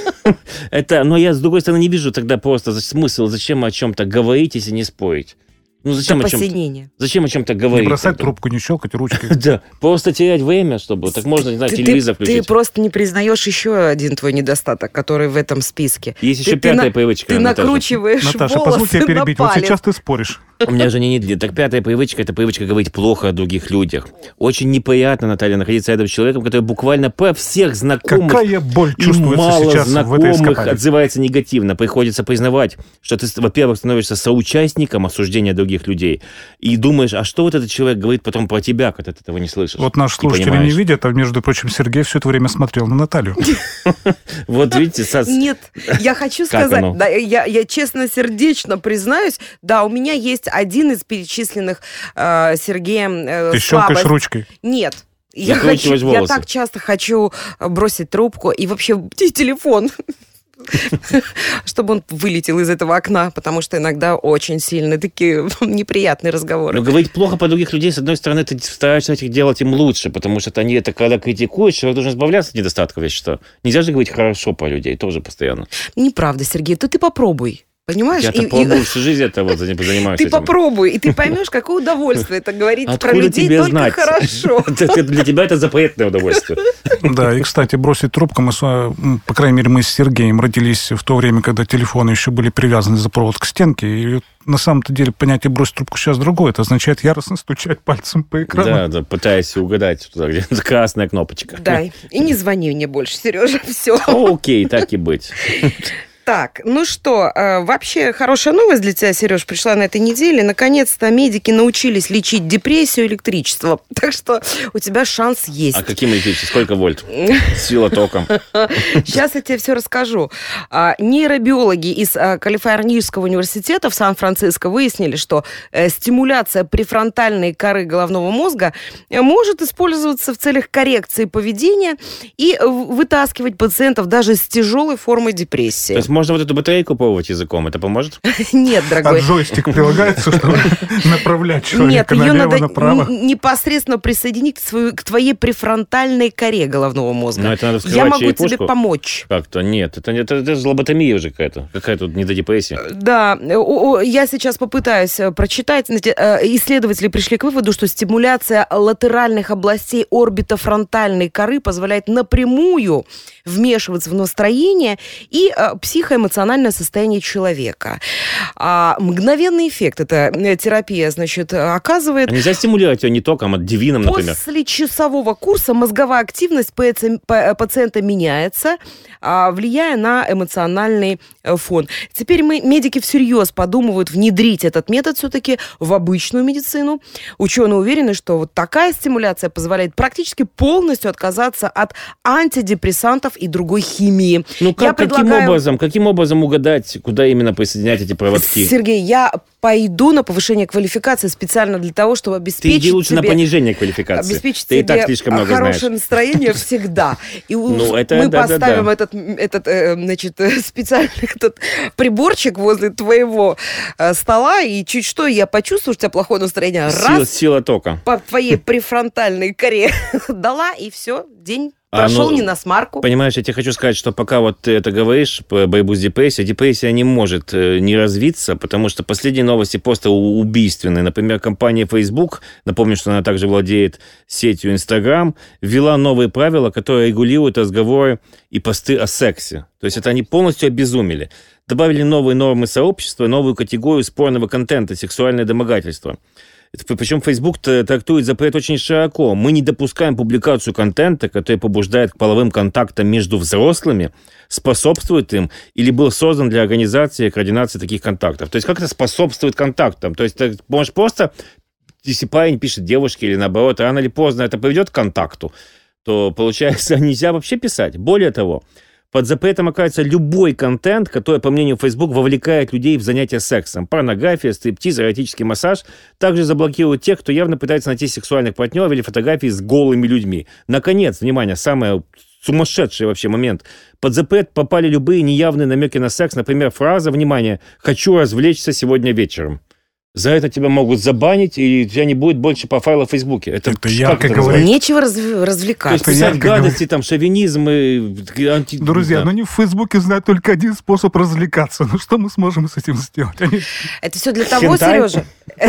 Это, но я, с другой стороны, не вижу тогда просто смысл, зачем о чем-то говорить, если не спорить. Ну, зачем Это о чем-то, посинение. зачем о чем-то Не говорить? бросать тогда? трубку, не щелкать ручкой. Да, просто терять время, чтобы... Так можно, не знаю, Ты- телевизор ты, включить. ты просто не признаешь еще один твой недостаток, который в этом списке. Есть еще Ты- ты пятая на- привычка, Ты Наташа. накручиваешь Наташа, волосы позвольте я перебить. на Вот палец. сейчас ты споришь. У меня же не нет. Так пятая привычка – это привычка говорить плохо о других людях. Очень неприятно, Наталья, находиться рядом с человеком, который буквально по всех знакомых Какая боль и чувствуется мало сейчас в этой знакомых эскападе. отзывается негативно. Приходится признавать, что ты, во-первых, становишься соучастником осуждения других людей и думаешь, а что вот этот человек говорит потом про тебя, когда ты этого не слышишь? Вот наши и слушатели не понимаешь. видят, а, между прочим, Сергей все это время смотрел на Наталью. Вот видите, со- Нет, я хочу Как сказать, оно? да, я, я честно-сердечно признаюсь, да, у меня есть один из перечисленных э, Сергеем э, Ты щелкаешь слабость. ручкой. Нет. Я, Закручиваешь хочу, я волосы. так часто хочу бросить трубку и вообще и телефон, чтобы он вылетел из этого окна, потому что иногда очень сильно такие неприятные разговоры. Но говорить плохо про других людей, с одной стороны, ты стараешься этих делать им лучше, потому что они это, когда критикуют, человек должен избавляться от недостатков, я считаю. Нельзя же говорить хорошо про людей, тоже постоянно. Неправда, Сергей, то ты попробуй. Понимаешь? Я-то И- пробовал и- всю жизнь это вот занимаюсь Ты этим. попробуй, и ты поймешь, какое удовольствие это говорить про Откуда людей тебе только знать? хорошо. Это- Для тебя это запретное удовольствие. Да, и, кстати, бросить трубку, мы, с вами, м, по крайней мере, мы с Сергеем родились в то время, когда телефоны еще были привязаны за провод к стенке, и вот на самом-то деле понятие «бросить трубку» сейчас другое. Это означает яростно стучать пальцем по экрану. Да, да, пытаясь угадать, туда, где красная кнопочка. Да, и не звони мне больше, Сережа, все. Окей, так и быть. Так, ну что, э, вообще хорошая новость для тебя, Сереж, пришла на этой неделе. Наконец-то медики научились лечить депрессию электричеством. Так что у тебя шанс есть. А каким электричеством? Сколько вольт? Сила тока. Сейчас я тебе все расскажу. А, Нейробиологи из а, Калифорнийского университета в Сан-Франциско выяснили, что э, стимуляция префронтальной коры головного мозга э, может использоваться в целях коррекции поведения и э, вытаскивать пациентов даже с тяжелой формой депрессии. То есть можно вот эту батарейку пробовать языком, это поможет? Нет, А дорогой. джойстик прилагается, чтобы направлять Нет, человека ее налево, надо направо. н- непосредственно присоединить к, свою- к твоей префронтальной коре головного мозга. Но это надо Я вскрывать могу тебе черепушку? помочь. Как-то нет, это, это, это же лоботомия уже какая-то. Какая тут не до депрессии. Да, о- о, я сейчас попытаюсь э, прочитать. Знаете, э, исследователи пришли к выводу, что стимуляция латеральных областей орбитофронтальной коры позволяет напрямую вмешиваться в настроение и э, психоэмоциональное состояние человека. А мгновенный эффект эта э, терапия, значит, оказывает. А нельзя стимулировать ее не током, а дивином, например? После часового курса мозговая активность паци- па- пациента меняется, а, влияя на эмоциональный э, фон. Теперь мы, медики всерьез подумывают внедрить этот метод все-таки в обычную медицину. Ученые уверены, что вот такая стимуляция позволяет практически полностью отказаться от антидепрессантов и другой химии. Ну как, Я каким предлагаю- образом, каким образом угадать, куда именно присоединять эти проводки? Сергей, я пойду на повышение квалификации специально для того, чтобы Ты обеспечить иди лучше тебе... на понижение квалификации. Обеспечить Ты и тебе так слишком много хорошее знаешь. настроение всегда. И у- Ну, это мы да, да, поставим да. этот, этот э, значит, э, специальный этот приборчик возле твоего э, стола, и чуть что, я почувствую, что у тебя плохое настроение. Сила, Раз, сила тока. по твоей префронтальной коре дала, и все, день А, прошел ну, не на смарку. Понимаешь, я тебе хочу сказать, что пока вот ты это говоришь по борьбу с депрессией, депрессия не может э, не развиться, потому что последние новости просто у- убийственные. Например, компания Facebook, напомню, что она также владеет сетью Instagram, ввела новые правила, которые регулируют разговоры и посты о сексе. То есть это они полностью обезумели. Добавили новые нормы сообщества, новую категорию спорного контента, сексуальное домогательство. Причем Facebook трактует запрет очень широко. Мы не допускаем публикацию контента, который побуждает к половым контактам между взрослыми, способствует им или был создан для организации и координации таких контактов. То есть как это способствует контактам? То есть ты можешь просто, если парень пишет девушке или наоборот, рано или поздно это приведет к контакту, то, получается, нельзя вообще писать. Более того, под запретом оказывается любой контент, который, по мнению Facebook, вовлекает людей в занятия сексом. Порнография, стриптиз, эротический массаж. Также заблокируют тех, кто явно пытается найти сексуальных партнеров или фотографии с голыми людьми. Наконец, внимание, самый сумасшедший вообще момент. Под запрет попали любые неявные намеки на секс. Например, фраза, внимание, «хочу развлечься сегодня вечером». За это тебя могут забанить, и у тебя не будет больше профайла в Фейсбуке. Это, Это как ярко это говорит. называется? Нечего раз- То есть развлекаться. писать ярко гадости, там, шовинизм и... анти- Друзья, да. ну они в Фейсбуке знают только один способ развлекаться. Ну что мы сможем с этим сделать? Они... Это все для того, Хентай? Сережа.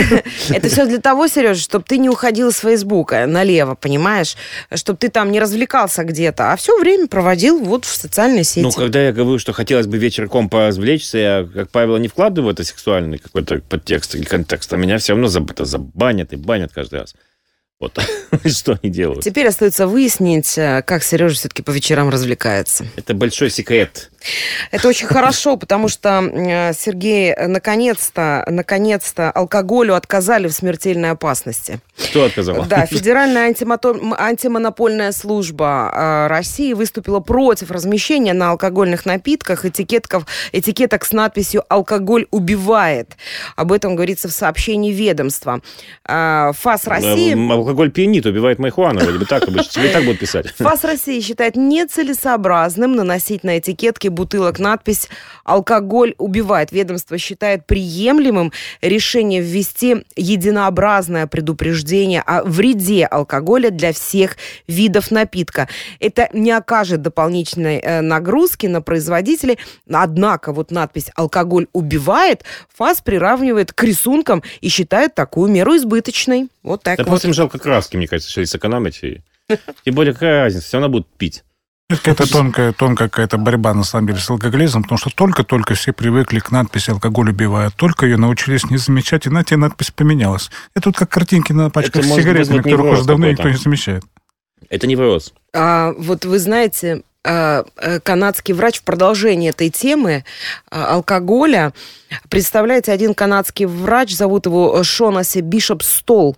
Это все для того, Сережа, чтобы ты не уходил из Фейсбука налево, понимаешь? Чтобы ты там не развлекался где-то, а все время проводил вот в социальной сети. Ну, когда я говорю, что хотелось бы вечерком поразвлечься, я, как правило, не вкладываю в это сексуальный какой-то подтекст или контекст, а меня все равно заб- забанят и банят каждый раз. Вот что они делают. Теперь остается выяснить, э, как Сережа все-таки по вечерам развлекается. Это большой секрет. Это очень хорошо, потому что, э, Сергей, наконец-то, наконец-то алкоголю отказали в смертельной опасности. Кто отказал? Да, Федеральная антимото- антимонопольная служба э, России выступила против размещения на алкогольных напитках этикетков, этикеток с надписью «Алкоголь убивает». Об этом говорится в сообщении ведомства. Э, ФАС России... Алкоголь пьянит, убивает марихуану. Вроде бы так обычно. Тебе так будут писать. ФАС России считает нецелесообразным наносить на этикетки бутылок надпись «Алкоголь убивает». Ведомство считает приемлемым решение ввести единообразное предупреждение о вреде алкоголя для всех видов напитка. Это не окажет дополнительной э, нагрузки на производителей. Однако вот надпись «Алкоголь убивает» ФАС приравнивает к рисункам и считает такую меру избыточной. Вот так да вот. просто им жалко краски, мне кажется, что сэкономить. И... Тем более, какая разница, все равно будут пить. Это тонкая, тонкая какая-то борьба, на самом деле, с алкоголизмом, потому что только-только все привыкли к надписи «Алкоголь убивает», только ее научились не замечать, и на тебе надпись поменялась. Это вот как картинки на пачках с сигаретами, которых уже давно никто не замечает. Это невроз. А, вот вы знаете, канадский врач в продолжении этой темы алкоголя, представляете, один канадский врач, зовут его Шонаси Бишоп Стол,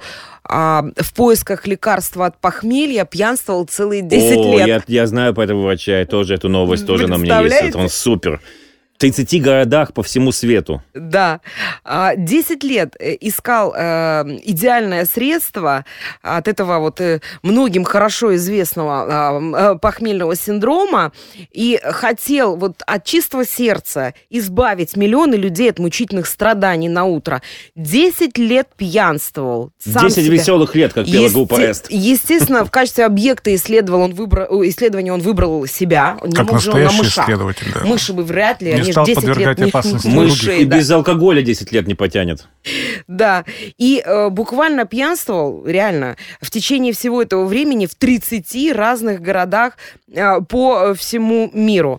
в поисках лекарства от похмелья пьянствовал целые десять О, лет. Я, я знаю по этому врача, и тоже эту новость тоже на мне есть. Он супер. В тридцати городах по всему свету. Да. десять лет искал идеальное средство от этого вот многим хорошо известного похмельного синдрома и хотел вот от чистого сердца избавить миллионы людей от мучительных страданий на утро. десять лет пьянствовал. десять веселых лет, как пела группа Эст. Естественно, в качестве объекта исследовал он выбрал, исследования он выбрал себя. Он как настоящий исследователь, да. Мыши бы вряд ли. Не стал подвергать опасности. Мышь и без алкоголя десять лет не потянет. Да. И э, буквально пьянствовал, реально, в течение всего этого времени в тридцати разных городах э, по всему миру.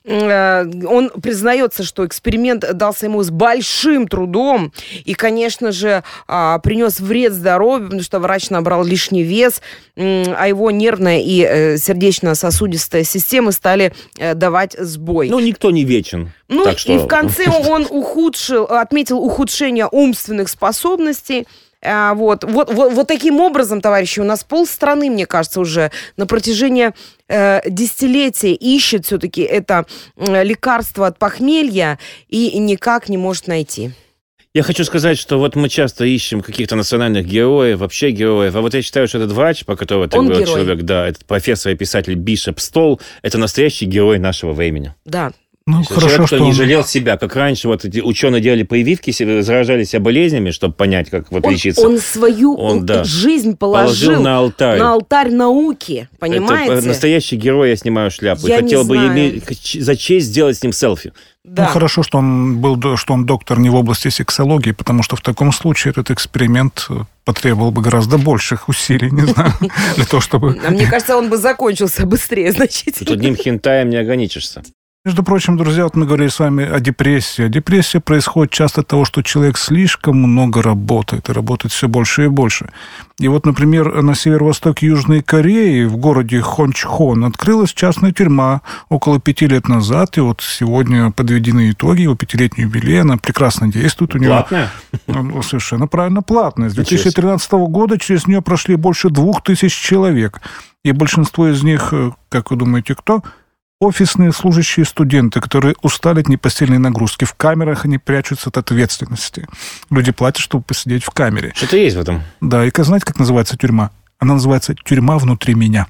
Э, он признается, что эксперимент дался ему с большим трудом и, конечно же, э, принес вред здоровью, потому что врач набрал лишний вес, э, а его нервная и э, сердечно-сосудистая системы стали э, давать сбой. Ну, никто не вечен. Ну, так что... и в конце он ухудшил, отметил ухудшение умственных способностей. А, вот, вот, вот, вот таким образом, товарищи, у нас полстраны, мне кажется, уже на протяжении э, десятилетий ищет все-таки это э, лекарство от похмелья и никак не может найти. Я хочу сказать, что вот мы часто ищем каких-то национальных героев, вообще героев, а вот я считаю, что этот врач, по которому ты говорил, человек, да, этот профессор и писатель Бишоп Стол, это настоящий герой нашего времени. Да. Ну, человек, хорошо, кто что не он... жалел себя, как раньше вот эти ученые делали прививки, заражали себя болезнями, чтобы понять, как вот он, лечиться. Он свою он, да, жизнь положил, положил на алтарь. на алтарь науки, понимаете? Это настоящий герой, я снимаю шляпу. Я и хотел бы знаю. иметь за честь сделать с ним селфи. Да. Ну, хорошо, что он был, что он доктор не в области сексологии, потому что в таком случае этот эксперимент потребовал бы гораздо больших усилий, не знаю, для того, чтобы... А мне кажется, он бы закончился быстрее значительно. Тут одним хентаем не ограничишься. Между прочим, друзья, вот мы говорили с вами о депрессии. Депрессия происходит часто от того, что человек слишком много работает, и работает все больше и больше. И вот, например, на северо-востоке Южной Кореи, в городе Хончхон, открылась частная тюрьма около пяти лет назад, и вот сегодня подведены итоги, его пятилетний юбилей, она прекрасно действует. У него... Платная? Ну, совершенно правильно, платная. С две тысячи тринадцатого года через нее прошли больше двух тысяч человек, и большинство из них, как вы думаете, кто? Офисные служащие студенты, которые устали от непосильной нагрузки. В камерах они прячутся от ответственности. Люди платят, чтобы посидеть в камере. Что-то есть в этом. Да, и знаете, как называется тюрьма? Она называется «Тюрьма внутри меня».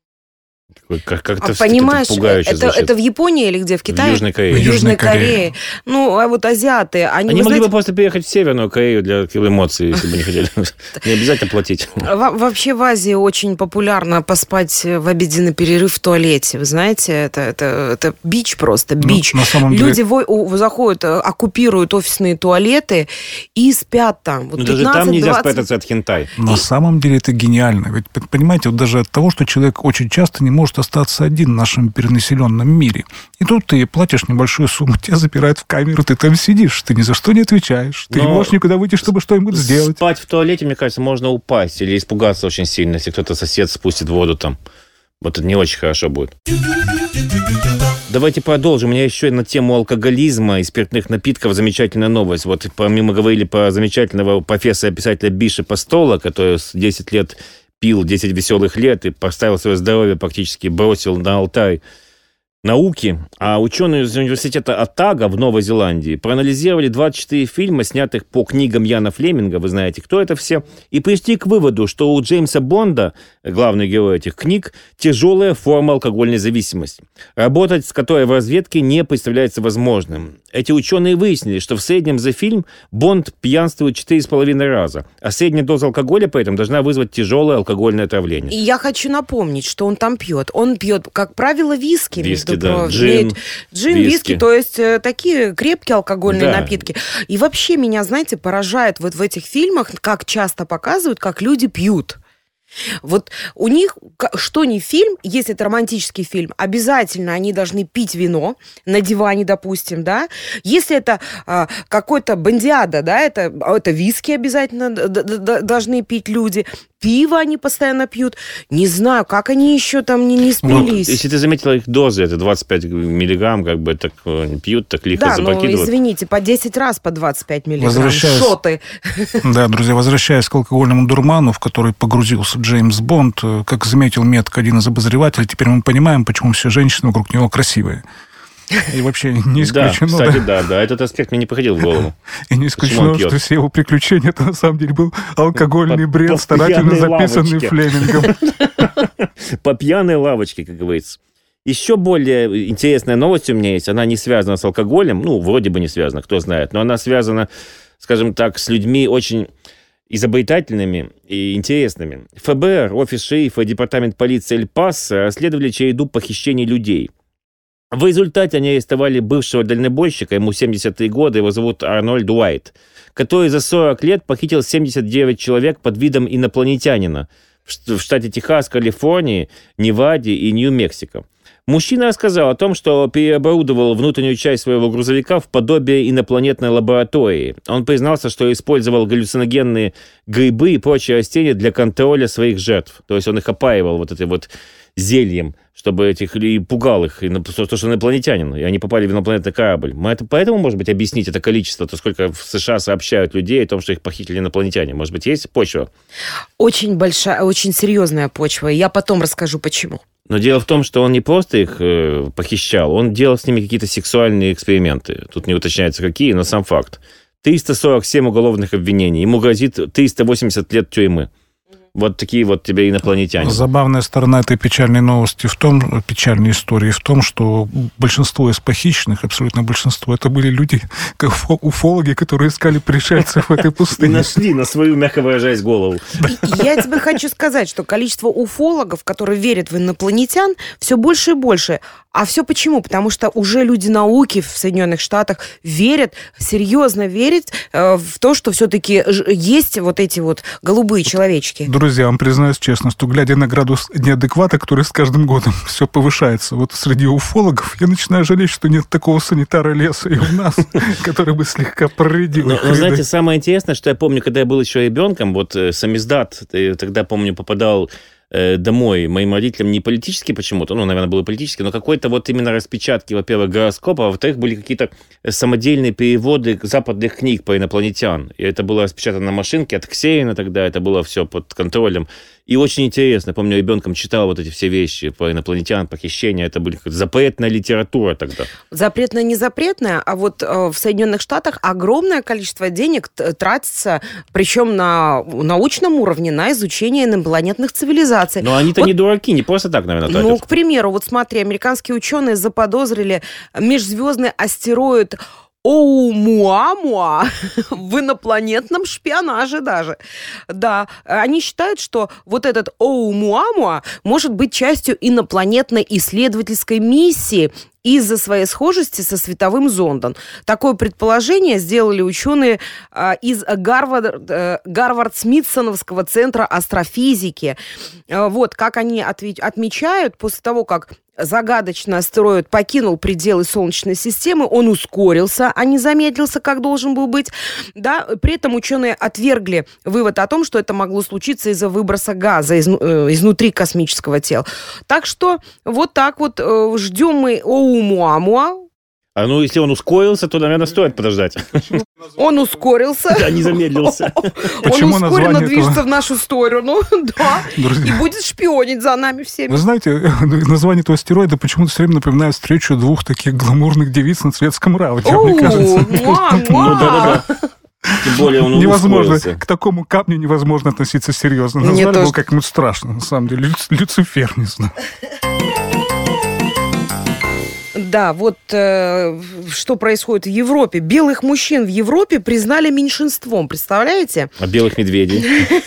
Как, как-то а понимаешь, пугающе это, это в Японии или где? В Китае? В Южной Корее. В Южной, Южной Корее. Корее. Ну, а вот азиаты, они... Они могли знаете, бы просто переехать в Северную Корею для эмоций, если бы не хотели. Не обязательно платить. Вообще в Азии очень популярно поспать в обеденный перерыв в туалете. Вы знаете, это, это, это бич просто, бич. Ну, на самом деле... Люди во- заходят, оккупируют офисные туалеты и спят там. Вот Но даже там нельзя двадцать спрятаться от хентай. На самом деле это гениально. Ведь, понимаете, вот даже от того, что человек очень часто не может остаться один в нашем перенаселенном мире. И тут ты платишь небольшую сумму, тебя запирают в камеру, ты там сидишь, ты ни за что не отвечаешь, ты Но не можешь никуда выйти, чтобы что-нибудь сделать. Спать в туалете, мне кажется, можно упасть или испугаться очень сильно, если кто-то сосед спустит воду там. Вот это не очень хорошо будет. Давайте продолжим. У меня еще на тему алкоголизма и спиртных напитков замечательная новость. Вот помимо говорили про замечательного профессора-писателя Бишопа Стола, который десять лет пил, десять веселых лет и поставил свое здоровье, практически бросил на алтарь науки, а ученые из университета Оттага в Новой Зеландии проанализировали двадцать четыре фильма, снятых по книгам Яна Флеминга, вы знаете, кто это все, и пришли к выводу, что у Джеймса Бонда, главный герой этих книг, тяжелая форма алкогольной зависимости, работать с которой в разведке не представляется возможным. Эти ученые выяснили, что в среднем за фильм Бонд пьянствует четыре с половиной раза, а средняя доза алкоголя при этом должна вызвать тяжелое алкогольное отравление. И я хочу напомнить, что он там пьет. Он пьет, как правило, виски. Виски, да. Джин, Джин, виски. виски, то есть э, такие крепкие алкогольные Да. напитки. И вообще меня, знаете, поражает вот в этих фильмах, как часто показывают, как люди пьют. Вот у них, что ни фильм, если это романтический фильм, обязательно они должны пить вино на диване, допустим, да. Если это а, какой-то бандиада, да, это, это виски обязательно д- д- д- должны пить люди. Пиво они постоянно пьют. Не знаю, как они еще там не, не спились. Ну, если ты заметила их дозы, это двадцать пять миллиграмм, как бы так пьют, так лихо да, запрокидывают. ну, извините, по десять раз по двадцать пять миллиграмм. Возвращаясь... Шоты. Да, друзья, возвращаясь к алкогольному дурману, в который погрузился Джеймс Бонд, как заметил метко один из обозревателей, теперь мы понимаем, почему все женщины вокруг него красивые. И вообще не исключено... Да, кстати, да, да, этот аспект мне не приходил в голову. И не исключено, что все его приключения, это на самом деле был алкогольный По- бред, по старательно пьяной записанный лавочке. Флемингом. По пьяной лавочке, как говорится. Еще более интересная новость у меня есть. Она не связана с алкоголем. Ну, вроде бы не связана, кто знает. Но она связана, скажем так, с людьми очень изобретательными и интересными. эф бэ эр, офис шерифа и департамент полиции Эль-Пасо расследовали череду похищений людей. В результате они арестовали бывшего дальнобойщика, ему семьдесят три года, его зовут Арнольд Уайт, который за сорок лет похитил семьдесят девять человек под видом инопланетянина в штате Техас, Калифорнии, Неваде и Нью-Мексико. Мужчина рассказал о том, что переоборудовал внутреннюю часть своего грузовика в подобие инопланетной лаборатории. Он признался, что использовал галлюциногенные грибы и прочие растения для контроля своих жертв. То есть он их опаивал вот этим вот зельем, чтобы этих и пугал их, и то, что инопланетянин, и они попали в инопланетный корабль. Мы это поэтому, может быть, объяснить это количество, то сколько в США сообщают людей о том, что их похитили инопланетяне. Может быть, есть почва? Очень большая, очень серьезная почва. И я потом расскажу, почему. Но дело в том, что он не просто их э, похищал, он делал с ними какие-то сексуальные эксперименты. Тут не уточняется, какие, но сам факт. триста сорок семь уголовных обвинений. Ему грозит триста восемьдесят лет тюрьмы. Вот такие вот тебе инопланетяне. Забавная сторона этой печальной новости в том, печальной истории в том, что большинство из похищенных, абсолютно большинство, это были люди, как уфологи, которые искали пришельцев в этой И пустыне. нашли на свою, мягко выражаясь, голову. И я тебе хочу сказать, что количество уфологов, которые верят в инопланетян, все больше и больше. А все почему? Потому что уже люди науки в Соединенных Штатах верят, серьезно верят э, в то, что все-таки есть вот эти вот голубые человечки. Друзья, вам признаюсь честно, что глядя на градус неадеквата, который с каждым годом все повышается, вот среди уфологов, я начинаю жалеть, что нет такого санитара леса и у нас, который бы слегка проредил. Но, но знаете, самое интересное, что я помню, когда я был еще ребенком, вот э, самиздат, э, тогда, помню, попадал э, домой моим родителям не политически почему-то, ну, наверное, было политически, но какой-то вот именно распечатки, во-первых, гороскопа, а во-вторых, были какие-то самодельные переводы западных книг по инопланетян. И это было распечатано на машинке от Ксерина тогда, это было все под контролем. И очень интересно, помню, ребенком читал вот эти все вещи по инопланетян, похищения, это были запретная литература тогда. Запретная, не запретная, а вот э, в Соединенных Штатах огромное количество денег тратится, причем на научном уровне, на изучение инопланетных цивилизаций. Но они-то вот, не дураки, не просто так, наверное, тратят. Ну, к примеру, вот смотри, американские ученые заподозрили межзвездный астероид Оумуамуа в инопланетном шпионаже даже. Да, они считают, что вот этот Оумуамуа может быть частью инопланетной исследовательской миссии из-за своей схожести со световым зондом. Такое предположение сделали ученые э, из Гарвард, э, Гарвард-Смитсоновского центра астрофизики. Э, вот, как они отве- отмечают, после того, как загадочный астероид покинул пределы Солнечной системы, он ускорился, а не замедлился, как должен был быть. Да? При этом ученые отвергли вывод о том, что это могло случиться из-за выброса газа из, э, изнутри космического тела. Так что вот так вот э, ждем мы Оумуамуа. А ну, если он ускорился, то, наверное, стоит подождать. Он ускорился. Да, не замедлился. Он ускоренно движется в нашу сторону, да, и будет шпионить за нами всеми. Вы знаете, название этого астероида почему-то все время напоминает встречу двух таких гламурных девиц на светском рауте, мне кажется. Ну, да-да-да. Тем более он невозможно, ускорился. к такому камню невозможно относиться серьезно. Назвали его как-нибудь страшно, на самом деле. Люцифер, не знаю. Да, вот э, что происходит в Европе. Белых мужчин в Европе признали меньшинством, представляете? А белых медведей?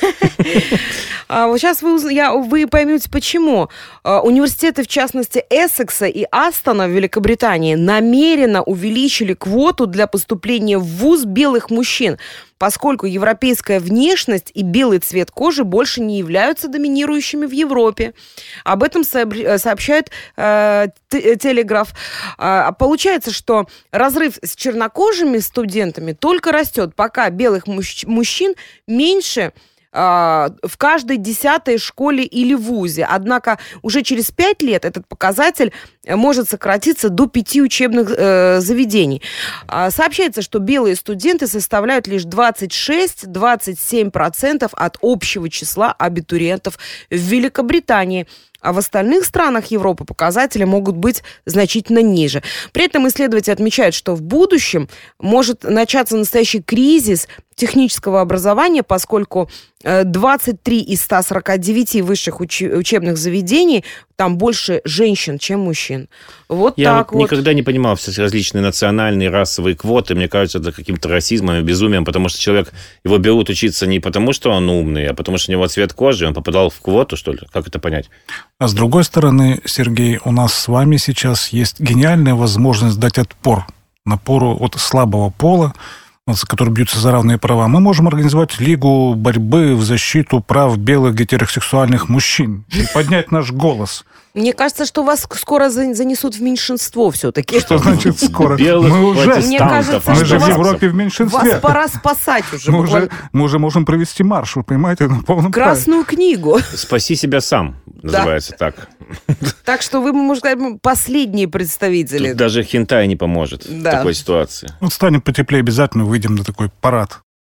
А вот сейчас вы, я, вы поймете, почему. Университеты, в частности, Эссекса и Астона в Великобритании намеренно увеличили квоту для поступления в вуз белых мужчин, поскольку европейская внешность и белый цвет кожи больше не являются доминирующими в Европе. Об этом сообщает э, Телеграф. А, получается, что разрыв с чернокожими студентами только растет, пока белых мужч- мужчин меньше в каждой десятой школе или вузе. Однако уже через пять лет этот показатель может сократиться до пяти учебных э, заведений. Сообщается, что белые студенты составляют лишь двадцать шесть - двадцать семь процентов от общего числа абитуриентов в Великобритании. А в остальных странах Европы показатели могут быть значительно ниже. При этом исследователи отмечают, что в будущем может начаться настоящий кризис технического образования, поскольку двадцать три из ста сорока девяти высших уч- учебных заведений там больше женщин, чем мужчин. Вот Я так вот вот. никогда не понимал все различные национальные, расовые квоты. Мне кажется, это каким-то расизмом и безумием, потому что человек, его берут учиться не потому, что он умный, а потому что у него цвет кожи, он попадал в квоту, что ли? Как это понять? А с другой стороны, Сергей, у нас с вами сейчас есть гениальная возможность дать отпор напору от слабого пола, который бьются за равные права. Мы можем организовать лигу борьбы в защиту прав белых гетеросексуальных мужчин и поднять наш голос. Мне кажется, что вас скоро занесут в меньшинство все-таки. Что значит скоро? Белых мы уже, Мне кажется, мы что же в вас, Европе в меньшинстве. Вас пора спасать уже. Мы уже, мы уже можем провести марш, вы понимаете, на полном Красную праве. книгу. «Спаси себя сам» называется да. так. Так что вы, можно сказать, последние представители. Тут даже хентай не поможет да. в такой ситуации. Вот станет потеплее, обязательно выйдем на такой парад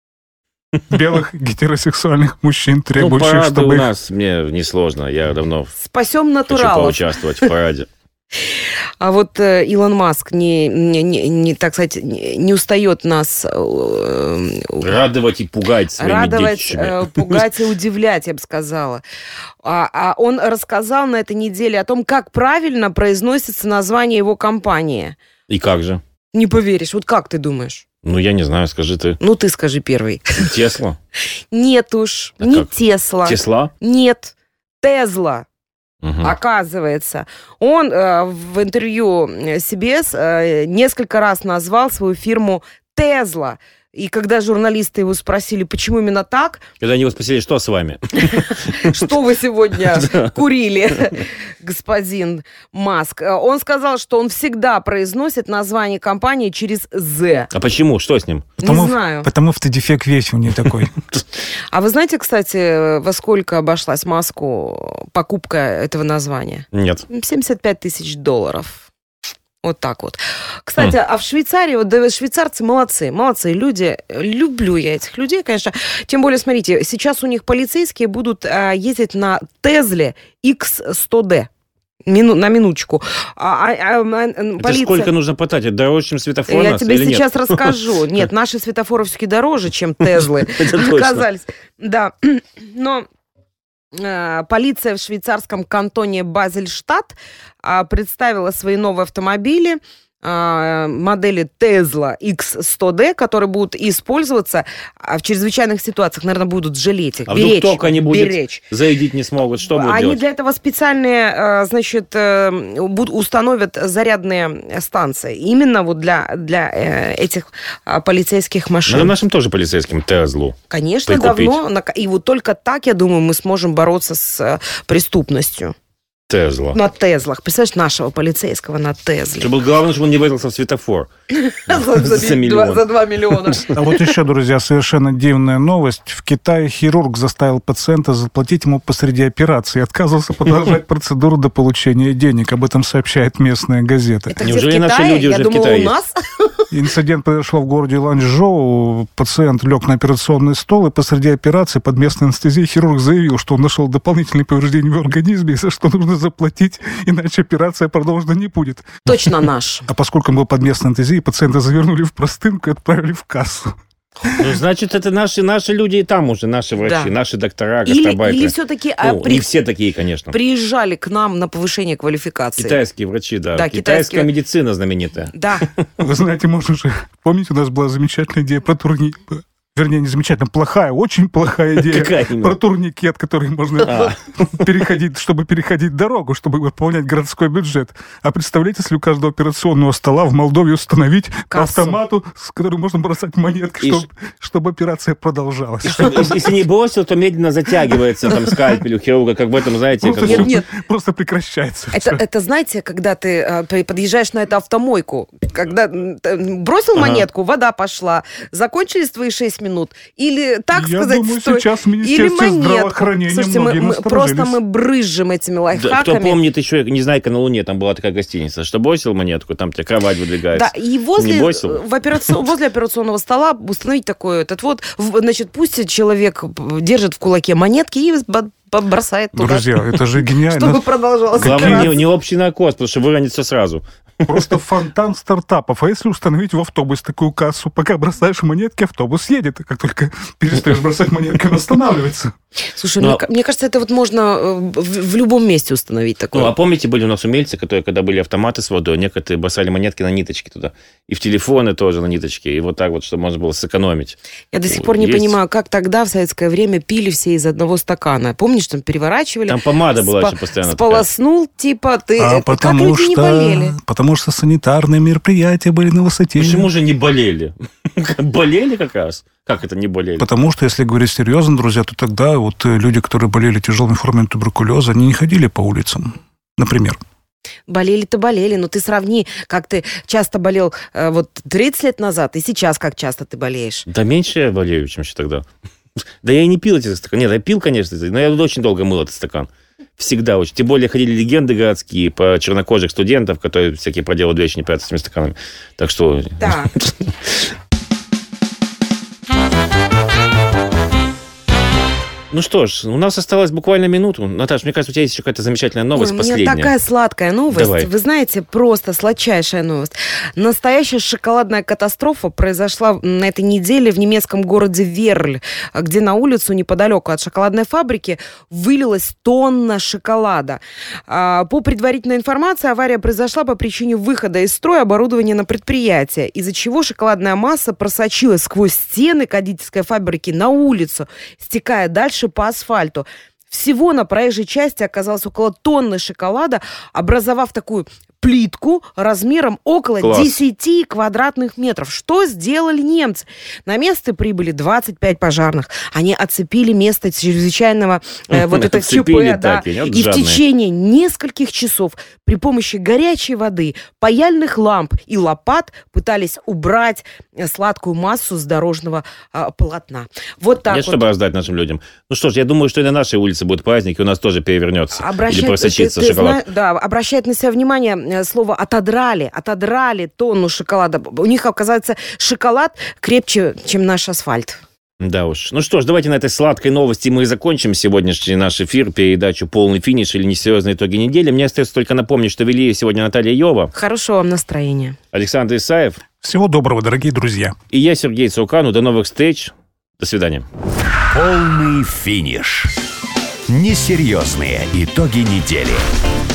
белых гетеросексуальных мужчин, требующих, ну, чтобы... у нас, мне несложно, я давно Спасем натуралов. хочу поучаствовать в параде. А вот э, Илон Маск не, не, не, не, так сказать, не, не устает нас... Э, радовать и пугать своими радовать, детищами. Э, пугать и удивлять, я бы сказала. А, а он рассказал на этой неделе о том, как правильно произносится название его компании. И как же? Не поверишь. Вот как ты думаешь? Ну, я не знаю, скажи ты. Ну, ты скажи первый. Тесла? Нет уж, А не как? Тесла. Тесла? Нет, Тезла. Угу. Оказывается, он э, в интервью си би эс э, несколько раз назвал свою фирму Тезла. И когда журналисты его спросили, почему именно так... Когда они его спросили, что с вами? Что вы сегодня курили, господин Маск? Он сказал, что он всегда произносит название компании через «З». А почему? Что с ним? Потому, Не знаю. Потому что дефект весь у нее такой. А вы знаете, кстати, во сколько обошлась Маску покупка этого названия? Нет. семьдесят пять тысяч долларов. Вот так вот. Кстати, а в Швейцарии, вот да, швейцарцы молодцы, молодцы люди. Люблю я этих людей, конечно. Тем более, смотрите, сейчас у них полицейские будут а, ездить на Тесле икс сто дэ. Мину, на минуточку. А, а, а, Это полиция... сколько нужно потратить? Дороже, чем светофор Я нас, тебе или сейчас нет? расскажу. Нет, наши светофоры все-таки дороже, чем Теслы оказались. Да, но... Полиция в швейцарском кантоне Базельштадт представила свои новые автомобили модели Tesla икс сто дэ, которые будут использоваться в чрезвычайных ситуациях. Наверное, будут жалеть их, а беречь. вдруг только они будут беречь. зарядить не смогут, что будут Они делать? для этого специальные, значит, установят зарядные станции. Именно вот для, для этих полицейских машин. Надо нашим тоже полицейским Теслу. Конечно, прикупить. давно. И вот только так, я думаю, мы сможем бороться с преступностью. Тезла. На Теслах. Представляешь, нашего полицейского на Тесле. Это было главное, чтобы он не врезался в светофор. За два миллиона. А вот еще, друзья, совершенно дивная новость. В Китае хирург заставил пациента заплатить ему посреди операции и отказывался продолжать процедуру до получения денег. Об этом сообщает местная газета. Это Неужели где, в наши Китае? люди уже Я в думала, Китае у есть? нас. Инцидент произошел в городе Ланчжоу. Пациент лег на операционный стол, и посреди операции под местной анестезией хирург заявил, что он нашел дополнительные повреждения в организме, за что нужно заплатить, иначе операция продолжена не будет. Точно наш. А поскольку он был под местной анестезией, пациента завернули в простынку и отправили в кассу. Ну, значит, это наши, наши люди и там уже, наши врачи, Да. наши доктора, Или, гастарбайтеры. или все-таки Ну, не все такие, конечно. приезжали к нам на повышение квалификации. Китайские врачи, да. Да, Китайская китайские- медицина знаменитая. Да. Вы знаете, можно же... Помните, у нас была замечательная идея про турник... Вернее, не замечательно, плохая, очень плохая идея. Какая именно? Про турникет, который можно А. переходить, чтобы переходить дорогу, чтобы выполнять городской бюджет. А представляете, если у каждого операционного стола в Молдове установить по Кассу. автомату, с которым можно бросать монетки, И чтобы, ш- чтобы операция продолжалась. Чтобы, если, если не бросил, то медленно затягивается там скальпель у хирурга, как в этом, знаете, как Просто, Нет, нет. просто прекращается. Это, это, знаете, когда ты э, при- подъезжаешь на эту автомойку, когда м, т- бросил Ага. монетку, вода пошла, закончились твои шесть минут, или, так Я сказать, думаю, стой- сейчас в или Министерстве монетку. здравоохранения Слушайте, мы, многие мы- насторожились. просто мы брызжем этими Да, лайфхаками. кто помнит еще, не знаю, на Луне там была такая гостиница, что бросил монетку, там тебе кровать выдвигается. Да, и возле, Не бросил? в операцион- возле операционного стола установить такой этот вот, в- значит, пусть человек держит в кулаке монетки и б- б- бросает туда, Друзья, это же гениально. чтобы продолжалась Главное, операция. не, не общий наркоз, потому что выронит все сразу. Просто фонтан стартапов. А если установить в автобус такую кассу, пока бросаешь монетки, автобус едет. И как только перестаешь бросать монетки, он останавливается. Слушай, Ну, мне, а- ка- мне кажется, это вот можно э, в, в любом месте установить такое. Ну, а помните, были у нас умельцы, которые, когда были автоматы с водой, некоторые бросали монетки на ниточки туда. И в телефоны тоже на ниточки. И вот так вот, чтобы можно было сэкономить. Я до сих пор не Есть. понимаю, как тогда в советское время пили все из одного стакана. Помнишь, там переворачивали? Там помада была спа- еще постоянно такая. Сполоснул, типа, ты... А это, потому как люди не что, болели. потому что санитарные мероприятия были на высоте. Почему же не болели? Болели как раз? Как это не болели? Потому что, если говорить серьезно, друзья, то тогда вот э, люди, которые болели тяжелыми формами туберкулеза, они не ходили по улицам, например. Болели-то болели, но ты сравни, как ты часто болел э, вот тридцать лет назад, и сейчас как часто ты болеешь. Да меньше я болею, чем еще тогда. Да я и не пил эти стаканы. Нет, я пил, конечно, но я очень долго мыл этот стакан. Всегда очень. Тем более ходили легенды городские по чернокожих студентов, которые всякие проделывают вещи, не прятаться с этими стаканами. Так что... Да. Ну что ж, у нас осталось буквально минуту. Наташа, мне кажется, у тебя есть еще какая-то замечательная новость Ой, последняя. У меня такая сладкая новость. Давай. Вы знаете, просто сладчайшая новость. Настоящая шоколадная катастрофа произошла на этой неделе в немецком городе Верль, где на улицу неподалеку от шоколадной фабрики вылилась тонна шоколада. А, По предварительной информации, авария произошла по причине выхода из строя оборудования на предприятие, из-за чего шоколадная масса просочилась сквозь стены кондитерской фабрики на улицу, стекая дальше по асфальту. Всего на проезжей части оказалось около тонны шоколада, образовав такую плитку размером около Класс. десяти квадратных метров. Что сделали немцы? На место прибыли двадцать пять пожарных. Они оцепили место чрезвычайного э, вот это Оцепили ЧП, да. так, и вот И в жадные. течение нескольких часов при помощи горячей воды, паяльных ламп и лопат пытались убрать э, сладкую массу с дорожного а, полотна. Вот так Нет, вот. чтобы раздать нашим людям. Ну что ж, я думаю, что и на нашей улице будет праздник, и у нас тоже перевернется. Или просочится ты- ты шоколад. зна- да, обращает на себя внимание э, слово «отодрали». Отодрали тонну шоколада. У них, оказывается, шоколад крепче, чем наш асфальт. Да уж. Ну что ж, давайте на этой сладкой новости мы и закончим сегодняшний наш эфир, передачу «Полный финиш» или «Несерьезные итоги недели». Мне остается только напомнить, что вели сегодня Наталья Йова, Хорошего вам настроения. Александр Исаев Всего доброго, дорогие друзья. и я, Сергей Цуркану. До новых встреч. До свидания. Полный финиш. Несерьезные итоги недели.